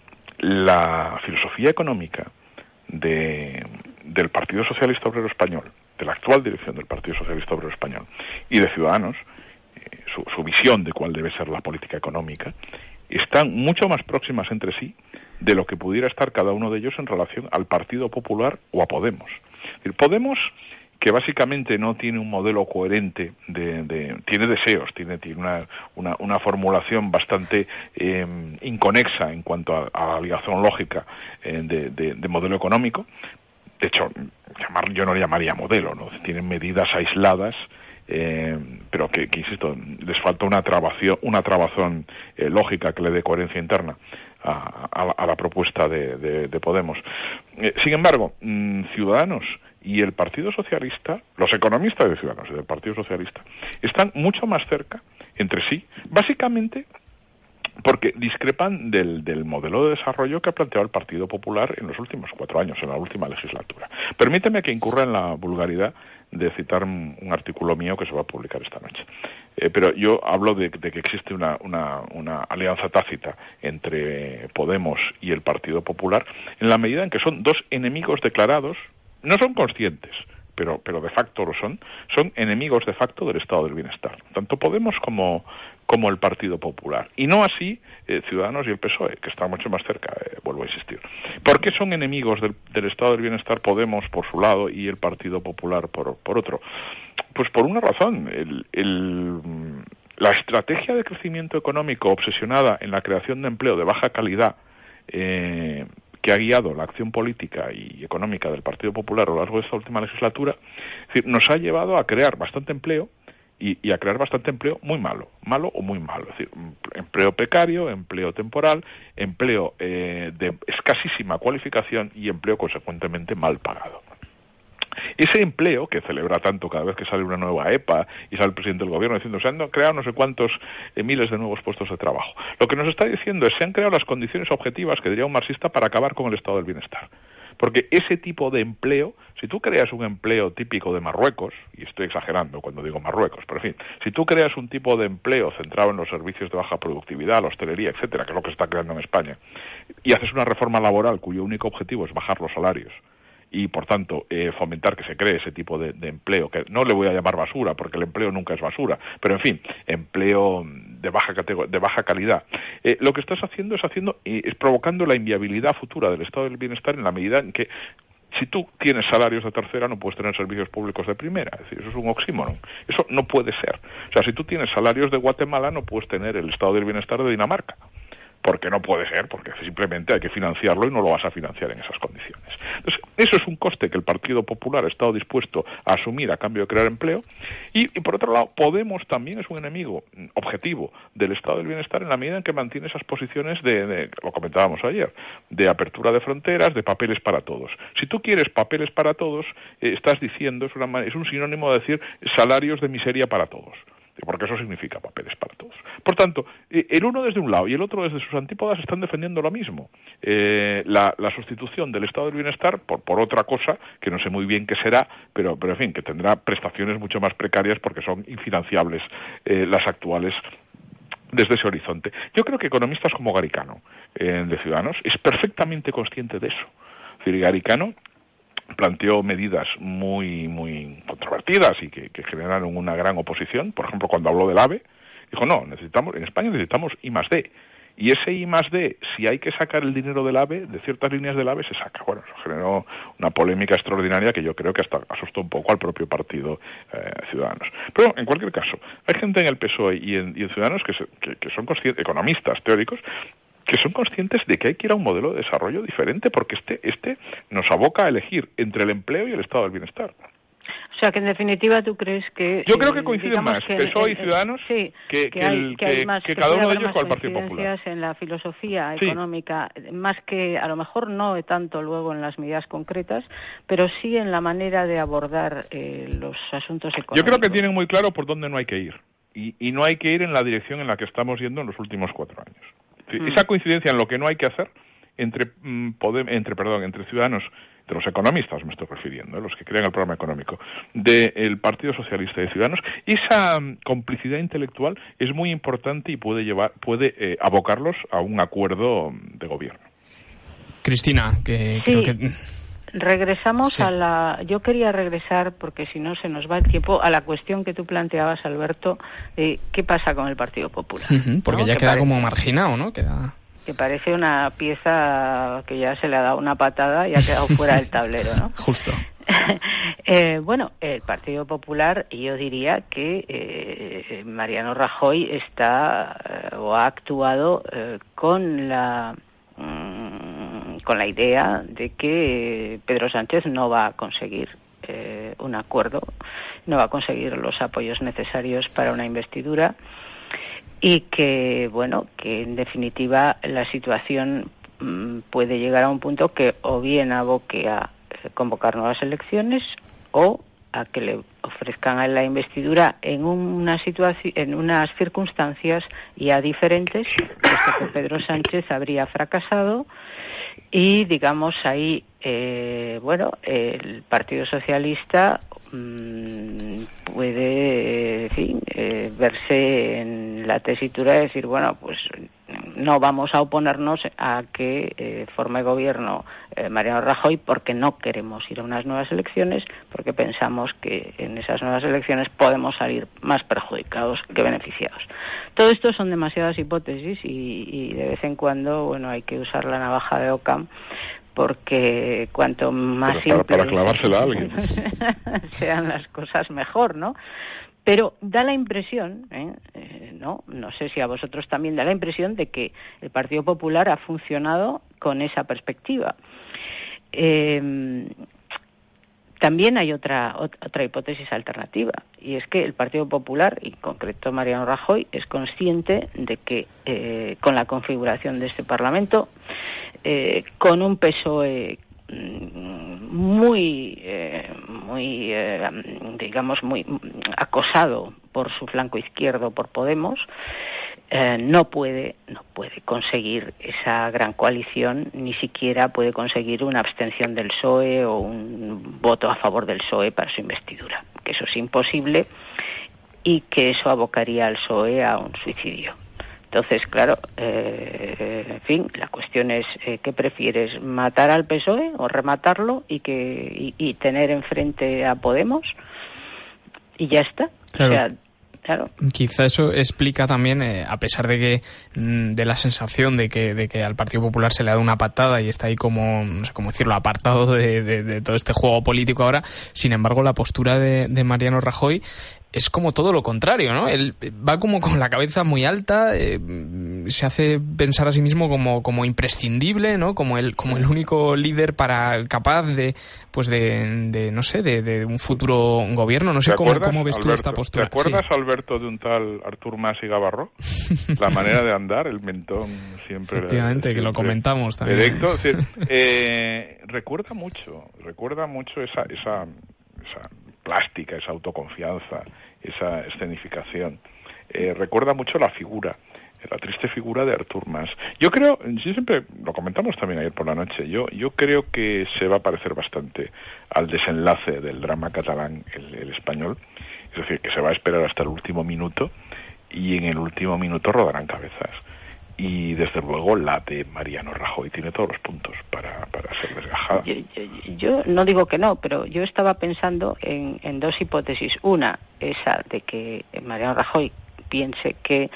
la filosofía económica de, del Partido Socialista Obrero Español, de la actual dirección del Partido Socialista Obrero Español y de Ciudadanos, eh, su, su visión de cuál debe ser la política económica, están mucho más próximas entre sí de lo que pudiera estar cada uno de ellos en relación al Partido Popular o a Podemos. Es decir, Podemos, que básicamente no tiene un modelo coherente, de, de tiene deseos, tiene, tiene una, una, una formulación bastante eh, inconexa en cuanto a, a la ligación lógica eh, de, de, de modelo económico. De hecho, llamar, yo no le llamaría modelo, ¿no? Tienen medidas aisladas, Eh, pero que, que, insisto, les falta una trabación, una trabazón eh, lógica que le dé coherencia interna a, a, a la propuesta de, de, de Podemos. Eh, sin embargo, mmm, Ciudadanos y el Partido Socialista, los economistas de Ciudadanos y del Partido Socialista, están mucho más cerca entre sí, básicamente porque discrepan del, del modelo de desarrollo que ha planteado el Partido Popular en los últimos cuatro años, en la última legislatura. Permíteme que incurra en la vulgaridad de citar un, un artículo mío que se va a publicar esta noche. Eh, pero yo hablo de, de que existe una, una, una alianza tácita entre Podemos y el Partido Popular en la medida en que son dos enemigos declarados, no son conscientes, pero, pero de facto lo son, son enemigos de facto del estado del bienestar, tanto Podemos como, como el Partido Popular. Y no así eh, Ciudadanos y el P S O E, que está mucho más cerca, eh, vuelvo a insistir. ¿Por qué son enemigos del, del estado del bienestar Podemos por su lado y el Partido Popular por, por otro? Pues por una razón, el, el, la estrategia de crecimiento económico obsesionada en la creación de empleo de baja calidad, eh, que ha guiado la acción política y económica del Partido Popular a lo largo de esta última legislatura, es decir, nos ha llevado a crear bastante empleo y, y a crear bastante empleo muy malo, malo o muy malo, es decir, empleo precario, empleo temporal, empleo eh, de escasísima cualificación y empleo consecuentemente mal pagado. Ese empleo que celebra tanto cada vez que sale una nueva E P A y sale el presidente del gobierno diciendo se han creado no sé cuántos eh, miles de nuevos puestos de trabajo. Lo que nos está diciendo es se han creado las condiciones objetivas que diría un marxista para acabar con el estado del bienestar. Porque ese tipo de empleo, si tú creas un empleo típico de Marruecos, y estoy exagerando cuando digo Marruecos, pero en fin, si tú creas un tipo de empleo centrado en los servicios de baja productividad, la hostelería, etcétera, que es lo que se está creando en España, y haces una reforma laboral cuyo único objetivo es bajar los salarios, y por tanto eh, fomentar que se cree ese tipo de, de empleo, que no le voy a llamar basura porque el empleo nunca es basura, pero en fin, empleo de baja categor- de baja calidad. Eh, lo que estás haciendo es haciendo eh, es provocando la inviabilidad futura del estado del bienestar en la medida en que si tú tienes salarios de tercera no puedes tener servicios públicos de primera, es decir, eso es un oxímoron, eso no puede ser. O sea, si tú tienes salarios de Guatemala no puedes tener el estado del bienestar de Dinamarca. Porque no puede ser, porque simplemente hay que financiarlo y no lo vas a financiar en esas condiciones. Entonces, eso es un coste que el Partido Popular ha estado dispuesto a asumir a cambio de crear empleo. Y, y por otro lado, Podemos también es un enemigo objetivo del estado del bienestar en la medida en que mantiene esas posiciones de, de lo comentábamos ayer, de apertura de fronteras, de papeles para todos. Si tú quieres papeles para todos, eh, estás diciendo, es, una, es un sinónimo de decir salarios de miseria para todos. porque eso significa papeles para todos. Por tanto, el uno desde un lado y el otro desde sus antípodas están defendiendo lo mismo. Eh, la, la sustitución del estado del bienestar por, por otra cosa, que no sé muy bien qué será, pero, pero en fin, que tendrá prestaciones mucho más precarias porque son infinanciables eh, las actuales desde ese horizonte. Yo creo que economistas como Garicano, eh, de Ciudadanos, es perfectamente consciente de eso. Es decir, Garicano planteó medidas muy muy controvertidas y que, que generaron una gran oposición. Por ejemplo, cuando habló del AVE, dijo, no, necesitamos en España necesitamos I más D. Y ese I más D, si hay que sacar el dinero del AVE, de ciertas líneas del AVE, se saca. Bueno, eso generó una polémica extraordinaria que yo creo que hasta asustó un poco al propio partido eh, Ciudadanos. Pero, en cualquier caso, hay gente en el P S O E y en, y en Ciudadanos que, se, que, que son conscientes, economistas teóricos, que son conscientes de que hay que ir a un modelo de desarrollo diferente, porque este, este nos aboca a elegir entre el empleo y el estado del bienestar. O sea, que en definitiva tú crees que... Yo creo que coinciden más que, P S O E y eh, Ciudadanos sí, que, que, hay, el, que, hay que, más, que que cada uno de haber ellos con el Partido Popular. coincidencias en la filosofía sí. económica, más que a lo mejor no tanto luego en las medidas concretas, pero sí en la manera de abordar eh, los asuntos económicos. Yo creo que tienen muy claro por dónde no hay que ir. Y, y no hay que ir en la dirección en la que estamos yendo en los últimos cuatro años. Sí, mm. Esa coincidencia en lo que no hay que hacer entre, mm, Podem, entre, perdón, entre Ciudadanos, de los economistas me estoy refiriendo, ¿eh? Los que crean el programa económico, del Partido Socialista y de Ciudadanos, esa um, complicidad intelectual es muy importante y puede llevar, puede eh, abocarlos a un acuerdo de gobierno. Cristina, que sí. creo que... Regresamos sí. a la... Yo quería regresar, porque si no se nos va el tiempo, a la cuestión que tú planteabas, Alberto, de qué pasa con el Partido Popular. Uh-huh, porque ¿no? ya que queda parece, como marginado, ¿no? Queda... Que parece una pieza que ya se le ha dado una patada y ha quedado fuera del tablero, ¿no? Justo. eh, bueno, el Partido Popular, yo diría que eh, Mariano Rajoy está eh, o ha actuado eh, con la... con la idea de que Pedro Sánchez no va a conseguir eh, un acuerdo, no va a conseguir los apoyos necesarios para una investidura y que, bueno, que en definitiva la situación mmm, puede llegar a un punto que o bien aboque a eh, convocar nuevas elecciones o a que le ofrezcan a la investidura en una situación, en unas circunstancias ya diferentes, puesto que Pedro Sánchez habría fracasado y, digamos, ahí, eh, bueno, el Partido Socialista mmm, puede, en fin, eh, verse en la tesitura de decir, bueno, pues no vamos a oponernos a que eh, forme gobierno eh, Mariano Rajoy porque no queremos ir a unas nuevas elecciones, porque pensamos que en esas nuevas elecciones podemos salir más perjudicados que beneficiados. Todo esto son demasiadas hipótesis y, y de vez en cuando, bueno, hay que usar la navaja de Occam, porque cuanto más Pero para, simple para clavársela a alguien sean las cosas, mejor, ¿no? Pero da la impresión, ¿eh? Eh, no, no sé si a vosotros también da la impresión de que el Partido Popular ha funcionado con esa perspectiva. Eh, también hay otra otra hipótesis alternativa, y es que el Partido Popular, y en concreto Mariano Rajoy, es consciente de que eh, con la configuración de este Parlamento, eh, con un P S O E muy eh, muy eh, digamos muy acosado por su flanco izquierdo por Podemos, eh, no puede no puede conseguir esa gran coalición, ni siquiera puede conseguir una abstención del P S O E o un voto a favor del P S O E para su investidura, que eso es imposible y que eso abocaría al P S O E a un suicidio. Entonces, claro, eh, en fin, la cuestión es eh, ¿qué prefieres? ¿Matar al P S O E o rematarlo y que y, y tener enfrente a Podemos? Y ya está. Claro. O sea, claro. Quizá eso explica también, eh, a pesar de que mmm, de la sensación de que de que al Partido Popular se le ha dado una patada y está ahí como, no sé cómo decirlo, apartado de, de, de todo este juego político ahora, sin embargo, la postura de, de Mariano Rajoy es como todo lo contrario, ¿no? Él va como con la cabeza muy alta, eh, se hace pensar a sí mismo como, como imprescindible, ¿no? Como el, como el único líder para capaz de, pues de, de no sé, de, de un futuro gobierno. No sé cómo, cómo ves tú esta postura. ¿Te acuerdas, sí. Alberto, de un tal Artur Mas y Gavarró? La manera de andar, el mentón siempre... Efectivamente, siempre que lo comentamos también. Directo, es decir, eh, recuerda mucho, recuerda mucho esa... esa, esa plástica, esa autoconfianza, esa escenificación. Eh, recuerda mucho la figura, la triste figura de Artur Mas. Yo creo, sí, siempre lo comentamos también ayer por la noche, yo yo creo que se va a parecer bastante al desenlace del drama catalán, el, el español, es decir, que se va a esperar hasta el último minuto y en el último minuto rodarán cabezas. Y desde luego la de Mariano Rajoy tiene todos los puntos para, para ser desgajada. Yo, yo, yo no digo que no, pero yo estaba pensando en, en dos hipótesis. Una, esa de que Mariano Rajoy piense que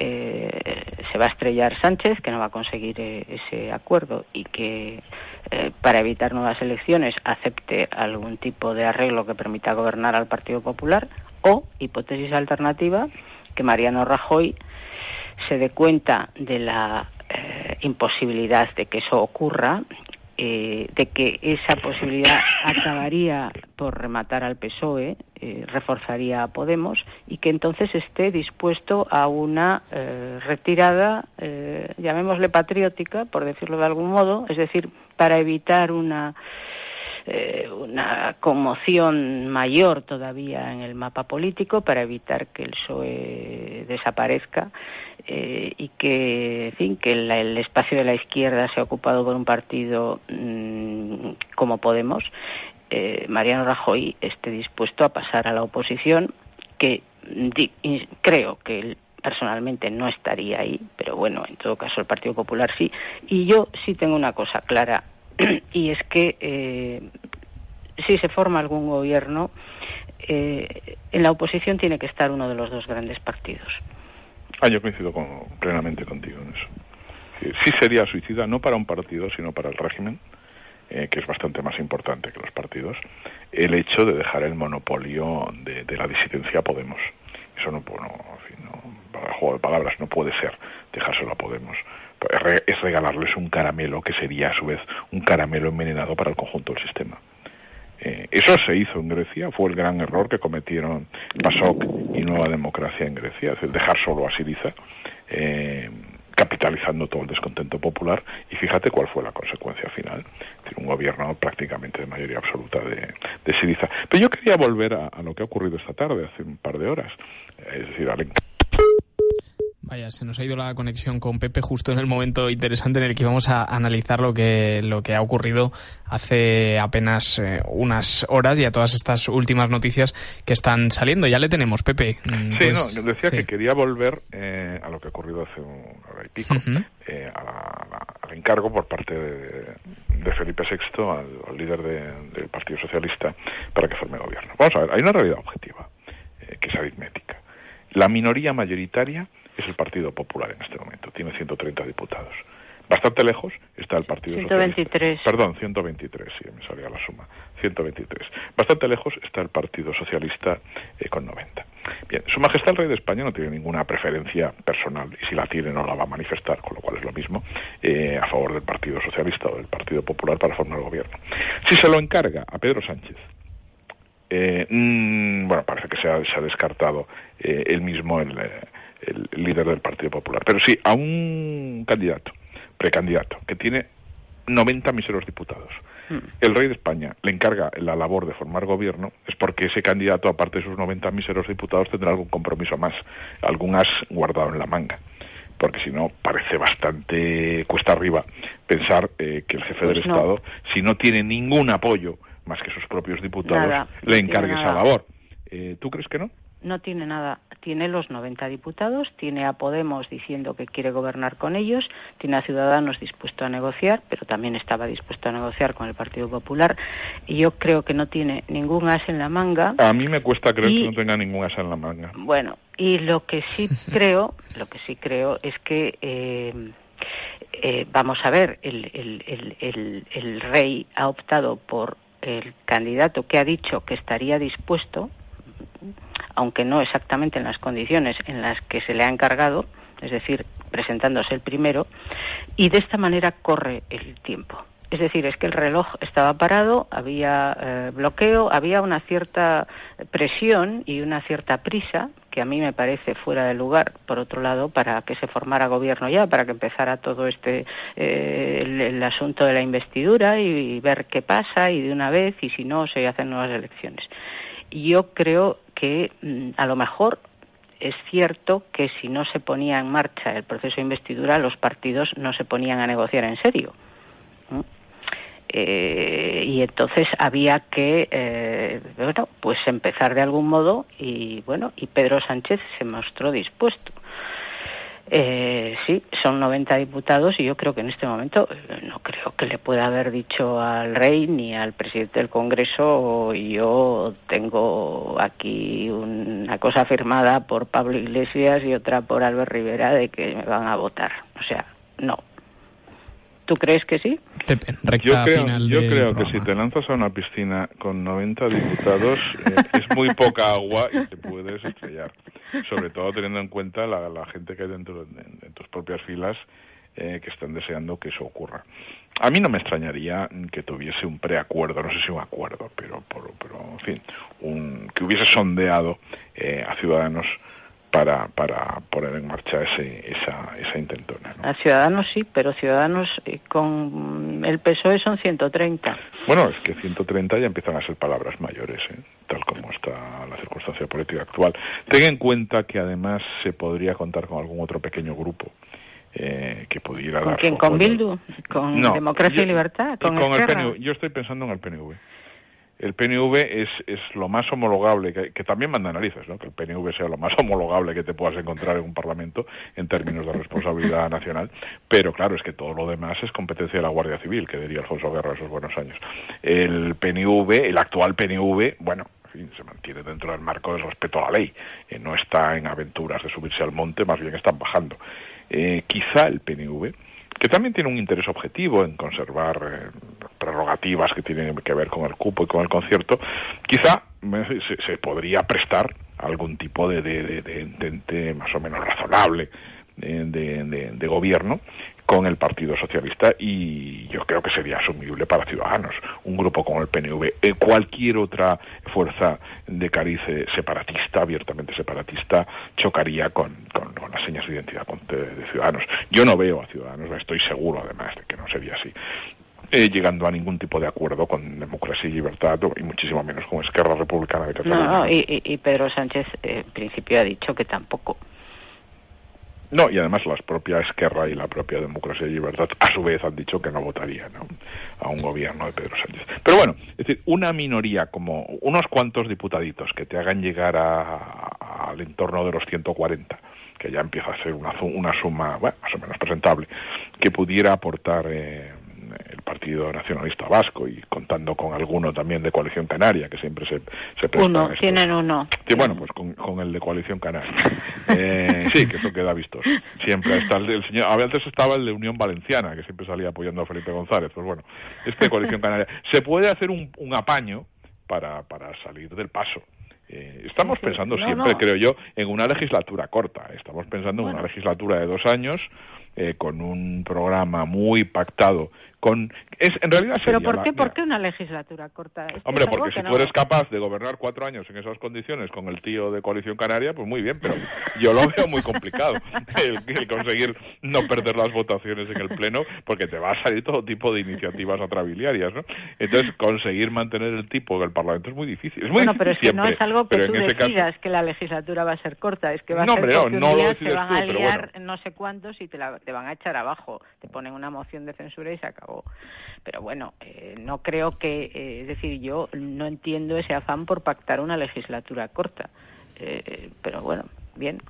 eh, se va a estrellar Sánchez, que no va a conseguir eh, ese acuerdo y que eh, para evitar nuevas elecciones acepte algún tipo de arreglo que permita gobernar al Partido Popular, o hipótesis alternativa, que Mariano Rajoy se dé cuenta de la eh, imposibilidad de que eso ocurra, eh, de que esa posibilidad acabaría por rematar al P S O E, eh, reforzaría a Podemos, y que entonces esté dispuesto a una eh, retirada, eh, llamémosle patriótica, por decirlo de algún modo, es decir, para evitar una eh, una conmoción mayor todavía en el mapa político, para evitar que el P S O E desaparezca eh, y que, en fin, que el, el espacio de la izquierda sea ocupado por un partido mmm, como Podemos. Eh, Mariano Rajoy esté dispuesto a pasar a la oposición, que di, creo que él personalmente no estaría ahí, pero bueno, en todo caso el Partido Popular sí. Y yo sí tengo una cosa clara, y es que eh, si se forma algún gobierno, eh, en la oposición tiene que estar uno de los dos grandes partidos. Ah, yo coincido con, plenamente contigo en eso. Sí sería suicida, no para un partido, sino para el régimen, eh, que es bastante más importante que los partidos, el hecho de dejar el monopolio de, de la disidencia a Podemos. Eso no, no, en fin, no, para el juego de palabras, no puede ser dejárselo a Podemos. Es regalarles un caramelo que sería a su vez un caramelo envenenado para el conjunto del sistema. Eh, eso se hizo en Grecia, fue el gran error que cometieron PASOK y Nueva Democracia en Grecia, es decir, dejar solo a Syriza, eh, capitalizando todo el descontento popular, y fíjate cuál fue la consecuencia final, es decir, un gobierno prácticamente de mayoría absoluta de, de Syriza. Pero yo quería volver a, a lo que ha ocurrido esta tarde, hace un par de horas, es decir, al Vaya, se nos ha ido la conexión con Pepe justo en el momento interesante en el que íbamos a analizar lo que lo que ha ocurrido hace apenas eh, unas horas y a todas estas últimas noticias que están saliendo. Ya le tenemos, Pepe. Sí, pues, no, decía sí. que quería volver eh, a lo que ha ocurrido hace una hora y pico, uh-huh. eh, a la, a la, al encargo por parte de, de Felipe sexto, al, al líder de, del Partido Socialista, para que forme gobierno. Vamos a ver, hay una realidad objetiva, eh, que es aritmética. La minoría mayoritaria es el Partido Popular en este momento, tiene ciento treinta diputados. Bastante lejos está el Partido ciento veintitrés. Socialista. Perdón, ciento veintitrés, sí, me salía la suma. ciento veintitrés. Bastante lejos está el Partido Socialista eh, con noventa. Bien, Su Majestad el Rey de España no tiene ninguna preferencia personal, y si la tiene no la va a manifestar, con lo cual es lo mismo, eh, a favor del Partido Socialista o del Partido Popular para formar el gobierno. Si se lo encarga a Pedro Sánchez, eh, mmm, bueno, parece que se ha, se ha descartado eh, él mismo el... Eh, el líder del Partido Popular, pero sí a un candidato, precandidato, que tiene noventa míseros diputados. Mm. El Rey de España le encarga la labor de formar gobierno, es porque ese candidato, aparte de sus noventa míseros diputados, tendrá algún compromiso más, algún as guardado en la manga. Porque si no, parece bastante cuesta arriba pensar eh, que el jefe pues del no. Estado, si no tiene ningún apoyo más que sus propios diputados, nada, le encargue esa labor. Eh, ¿Tú crees que no? No tiene nada, tiene los noventa diputados, tiene a Podemos diciendo que quiere gobernar con ellos, tiene a Ciudadanos dispuesto a negociar, pero también estaba dispuesto a negociar con el Partido Popular, y yo creo que no tiene ningún as en la manga. A mí me cuesta creer y, que no tenga ningún as en la manga. Bueno, y lo que sí creo, lo que sí creo es que, eh, eh, vamos a ver, el, el, el, el, el rey ha optado por el candidato que ha dicho que estaría dispuesto, aunque no exactamente en las condiciones en las que se le ha encargado, es decir, presentándose el primero, y de esta manera corre el tiempo. Es decir, es que el reloj estaba parado, había eh, bloqueo, había una cierta presión y una cierta prisa, que a mí me parece fuera de lugar, por otro lado, para que se formara gobierno ya, para que empezara todo este eh, el, el asunto de la investidura y, y ver qué pasa, y de una vez, y si no, se hacen nuevas elecciones. yo creo que mm, a lo mejor es cierto que si no se ponía en marcha el proceso de investidura, los partidos no se ponían a negociar en serio. ¿Mm? Eh, y entonces había que, eh, bueno, pues empezar de algún modo y, bueno, y Pedro Sánchez se mostró dispuesto. Eh, sí, son noventa diputados y yo creo que en este momento no creo que le pueda haber dicho al rey ni al presidente del Congreso yo tengo aquí una cosa firmada por Pablo Iglesias y otra por Albert Rivera de que me van a votar. O sea, no. ¿Tú crees que sí? Pepe, yo creo, yo creo que si te lanzas a una piscina con noventa diputados eh, es muy poca agua y te puedes estrellar. Sobre todo teniendo en cuenta la, la gente que hay dentro de, de tus propias filas eh, que están deseando que eso ocurra. A mí no me extrañaría que tuviese un preacuerdo, no sé si un acuerdo, pero, pero, pero en fin, un, que hubiese sondeado eh, a Ciudadanos para para poner en marcha ese esa esa intentona, ¿no? A Ciudadanos sí, pero Ciudadanos eh, con el P S O E son ciento treinta. Bueno, es que ciento treinta ya empiezan a ser palabras mayores, ¿eh? Tal como está la circunstancia política actual. Ten en cuenta que además se podría contar con algún otro pequeño grupo eh, que pudiera ¿Con dar quién? ¿Con Bildu? ¿Con no, Democracia yo, y Libertad? ¿Con, con el Esquerra? P N V. Yo estoy pensando en el P N V. El P N V es, es lo más homologable, que, que también manda narices, ¿no? Que el P N V sea lo más homologable que te puedas encontrar en un Parlamento en términos de responsabilidad nacional, pero claro, es que todo lo demás es competencia de la Guardia Civil, que diría Alfonso Guerra en esos buenos años. El P N V, el actual P N V, bueno, en fin, se mantiene dentro del marco del respeto a la ley, eh, no está en aventuras de subirse al monte, más bien están bajando. Eh, quizá el P N V, que también tiene un interés objetivo en conservar eh, prerrogativas que tienen que ver con el cupo y con el concierto, quizá eh, se, se podría prestar algún tipo de, de, de, de entente más o menos razonable de, de, de, de gobierno con el Partido Socialista, y yo creo que sería asumible para Ciudadanos. Un grupo como el P N V, eh, cualquier otra fuerza de cariz eh, separatista, abiertamente separatista, chocaría con, con, con las señas de identidad de, de Ciudadanos. Yo no veo a Ciudadanos, estoy seguro además de que no sería así, eh, llegando a ningún tipo de acuerdo con Democracia y Libertad, y muchísimo menos con Esquerra Republicana de Cataluña. No, no, y, y Pedro Sánchez eh, en principio ha dicho que tampoco. No, y además la propia Esquerra y la propia Democracia y Libertad a su vez han dicho que no votarían, ¿no?, a un gobierno de Pedro Sánchez. Pero bueno, es decir, una minoría, como unos cuantos diputaditos que te hagan llegar a, a, al entorno de los ciento cuarenta, que ya empieza a ser una, una suma, bueno, más o menos presentable, que pudiera aportar eh, el Partido Nacionalista Vasco, y contando con alguno también de Coalición Canaria, que siempre se, se presta uno, a esto. tienen uno. Sí, bueno, pues con, con el de Coalición Canaria. Eh, sí, que eso queda vistoso. Siempre está el, del señor, a veces estaba el de Unión Valenciana, que siempre salía apoyando a Felipe González. Pues bueno, este de Coalición Canaria. Se puede hacer un, un apaño para, para salir del paso. Eh, estamos sí, pensando no, siempre, no. creo yo, en una legislatura corta. Estamos pensando bueno. en una legislatura de dos años, eh, con un programa muy pactado. Con es en realidad sería ¿Pero por qué, la, por qué una legislatura corta? Es Hombre, es porque si no... tú eres capaz de gobernar cuatro años en esas condiciones con el tío de Coalición Canaria, pues muy bien, pero yo lo veo muy complicado el, el conseguir no perder las votaciones en el Pleno, porque te va a salir todo tipo de iniciativas atrabiliarias, ¿no? Entonces, conseguir mantener el tipo en el Parlamento es muy difícil. Es muy bueno, difícil pero es que siempre, no es algo que tú decidas caso... que la legislatura va a ser corta, es que va no, a ser hombre, porque no, un no día lo se van tú, a liar bueno. no sé cuántos y te, la, te van a echar abajo, te ponen una moción de censura y se acabó. Pero bueno, eh, no creo que, eh, es decir, yo no entiendo ese afán por pactar una legislatura corta, eh, pero bueno, bien,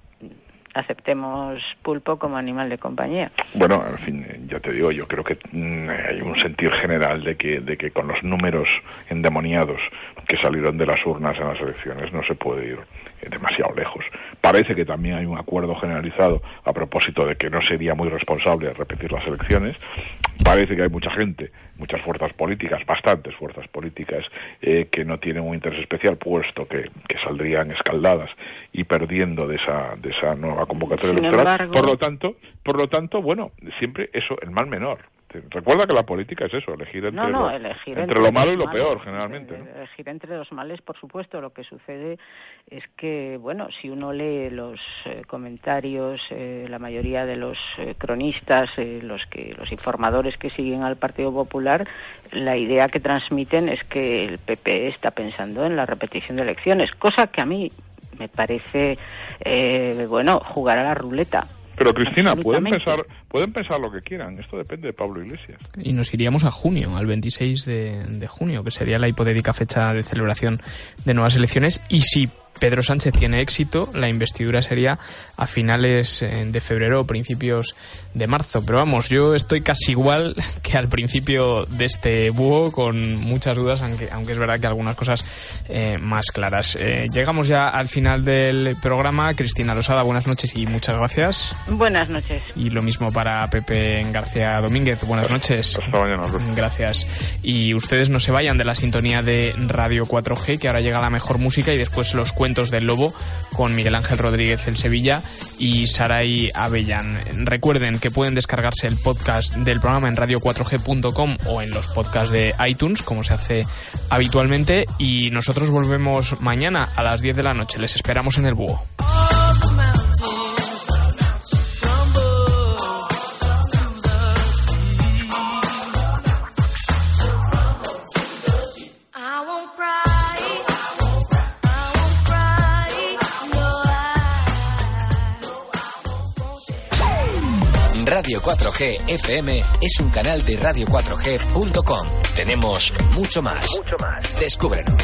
aceptemos pulpo como animal de compañía. Bueno, en fin, ya te digo, yo creo que mmm, hay un sentir general de que de que con los números endemoniados que salieron de las urnas en las elecciones no se puede ir eh, demasiado lejos. Parece que también hay un acuerdo generalizado a propósito de que no sería muy responsable repetir las elecciones. Parece que hay mucha gente, muchas fuerzas políticas, bastantes fuerzas políticas, eh, que no tienen un interés especial, puesto que, que saldrían escaldadas y perdiendo de esa de esa nueva convocatoria Sin electoral. embargo... Por lo tanto, por lo tanto, bueno, siempre eso, el mal menor. Te, recuerda que la política es eso, elegir entre, no, no, lo, elegir entre, entre lo malo y lo males, peor, generalmente. ¿no? Elegir entre los males, por supuesto. Lo que sucede es que, bueno, si uno lee los eh, comentarios, eh, la mayoría de los eh, cronistas, eh, los que los informadores que siguen al Partido Popular, la idea que transmiten es que el P P está pensando en la repetición de elecciones, cosa que a mí me parece, eh, bueno, jugar a la ruleta. Pero Cristina, pueden pensar, pueden pensar lo que quieran, esto depende de Pablo Iglesias. Y nos iríamos a junio, al veintiséis de, de junio, que sería la hipotética fecha de celebración de nuevas elecciones, y si Pedro Sánchez tiene éxito, la investidura sería a finales de febrero o principios de marzo. Pero vamos, yo estoy casi igual que al principio de este búho, con muchas dudas, aunque, aunque es verdad que algunas cosas eh, más claras. Eh, llegamos ya al final del programa. Cristina Losada, buenas noches y muchas gracias. Buenas noches. Y lo mismo para Pepe García Domínguez, buenas noches. Hasta mañana, Alberto. Gracias. Y ustedes no se vayan de la sintonía de Radio cuatro G, que ahora llega la mejor música y después los cuentos del Lobo con Miguel Ángel Rodríguez en Sevilla y Saray Avellán. Recuerden que pueden descargarse el podcast del programa en radio cuatro g punto com o en los podcasts de iTunes, como se hace habitualmente, y nosotros volvemos mañana a las diez de la noche. Les esperamos en el Búho. Radio cuatro G F M es un canal de radio cuatro g punto com. Tenemos mucho más. Mucho más. Descúbrenos.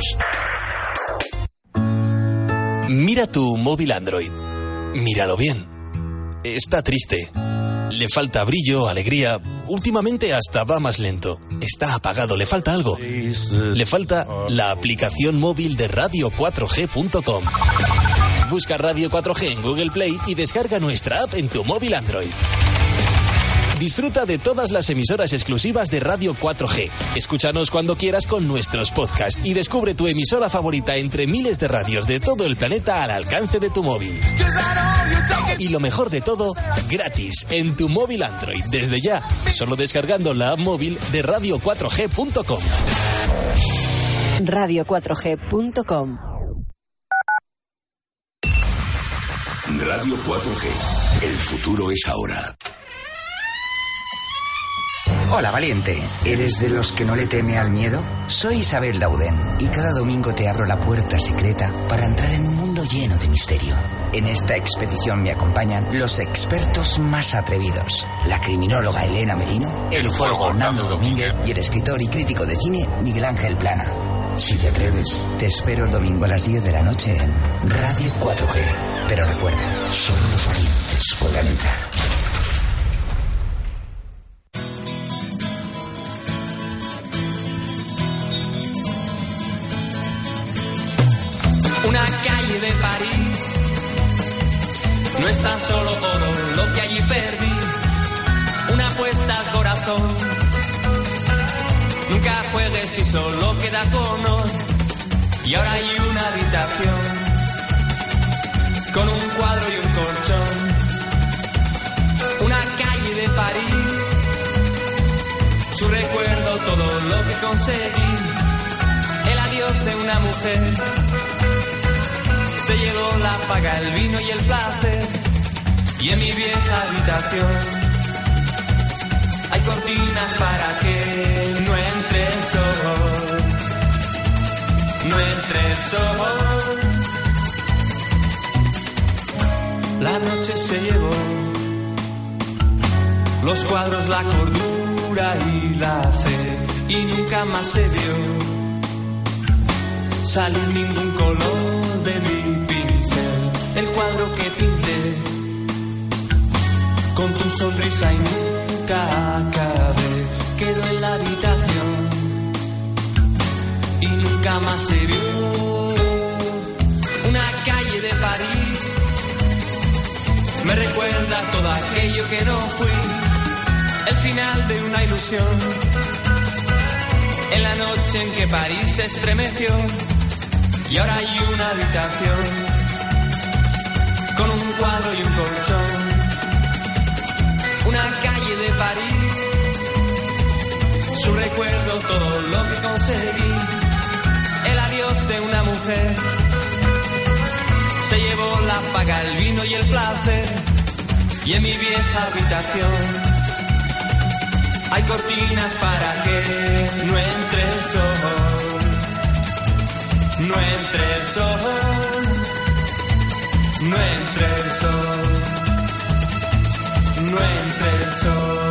Mira tu móvil Android. Míralo bien. Está triste. Le falta brillo, alegría. Últimamente hasta va más lento. Está apagado, le falta algo. Le falta la aplicación móvil de radio cuatro g punto com. Busca Radio cuatro G en Google Play y descarga nuestra app en tu móvil Android. Disfruta de todas las emisoras exclusivas de Radio cuatro G. Escúchanos cuando quieras con nuestros podcasts y descubre tu emisora favorita entre miles de radios de todo el planeta al alcance de tu móvil. Y lo mejor de todo, gratis, en tu móvil Android, desde ya, solo descargando la app móvil de radio cuatro g punto com. radio cuatro g punto com. Radio cuatro G. El futuro es ahora. Hola, valiente. ¿Eres de los que no le teme al miedo? Soy Isabel Lauden y cada domingo te abro la puerta secreta para entrar en un mundo lleno de misterio. En esta expedición me acompañan los expertos más atrevidos: la criminóloga Elena Merino, el ufólogo Nando Domínguez y el escritor y crítico de cine Miguel Ángel Plana. Si te atreves, te espero el domingo a las diez de la noche en Radio cuatro G. Pero recuerda, solo los valientes podrán entrar. Una calle de París no es tan solo oro lo que allí perdí. Una apuesta al corazón. Nunca juegues si solo queda cono. Y ahora hay una habitación con un cuadro y un colchón. Una calle de París, su recuerdo, todo lo que conseguí. El adiós de una mujer. Se llevó la paga, el vino y el placer. Y en mi vieja habitación hay cortinas para que no entre el sol. No entre el sol. La noche se llevó los cuadros, la cordura y la fe. Y nunca más se vio salir ningún color de mi pincel. El cuadro que pinté con tu sonrisa y nunca acabé quedó en la habitación y nunca más se vio. Una calle de París me recuerda todo aquello que no fui, el final de una ilusión, en la noche en que París se estremeció. Y ahora hay una habitación con un cuadro y un colchón. Una calle de París su recuerdo, todo lo que conseguí. El adiós de una mujer se llevó la paga, el vino y el placer. Y en mi vieja habitación hay cortinas para que no entre el sol, no entre el sol, no entre el sol, no entre el sol.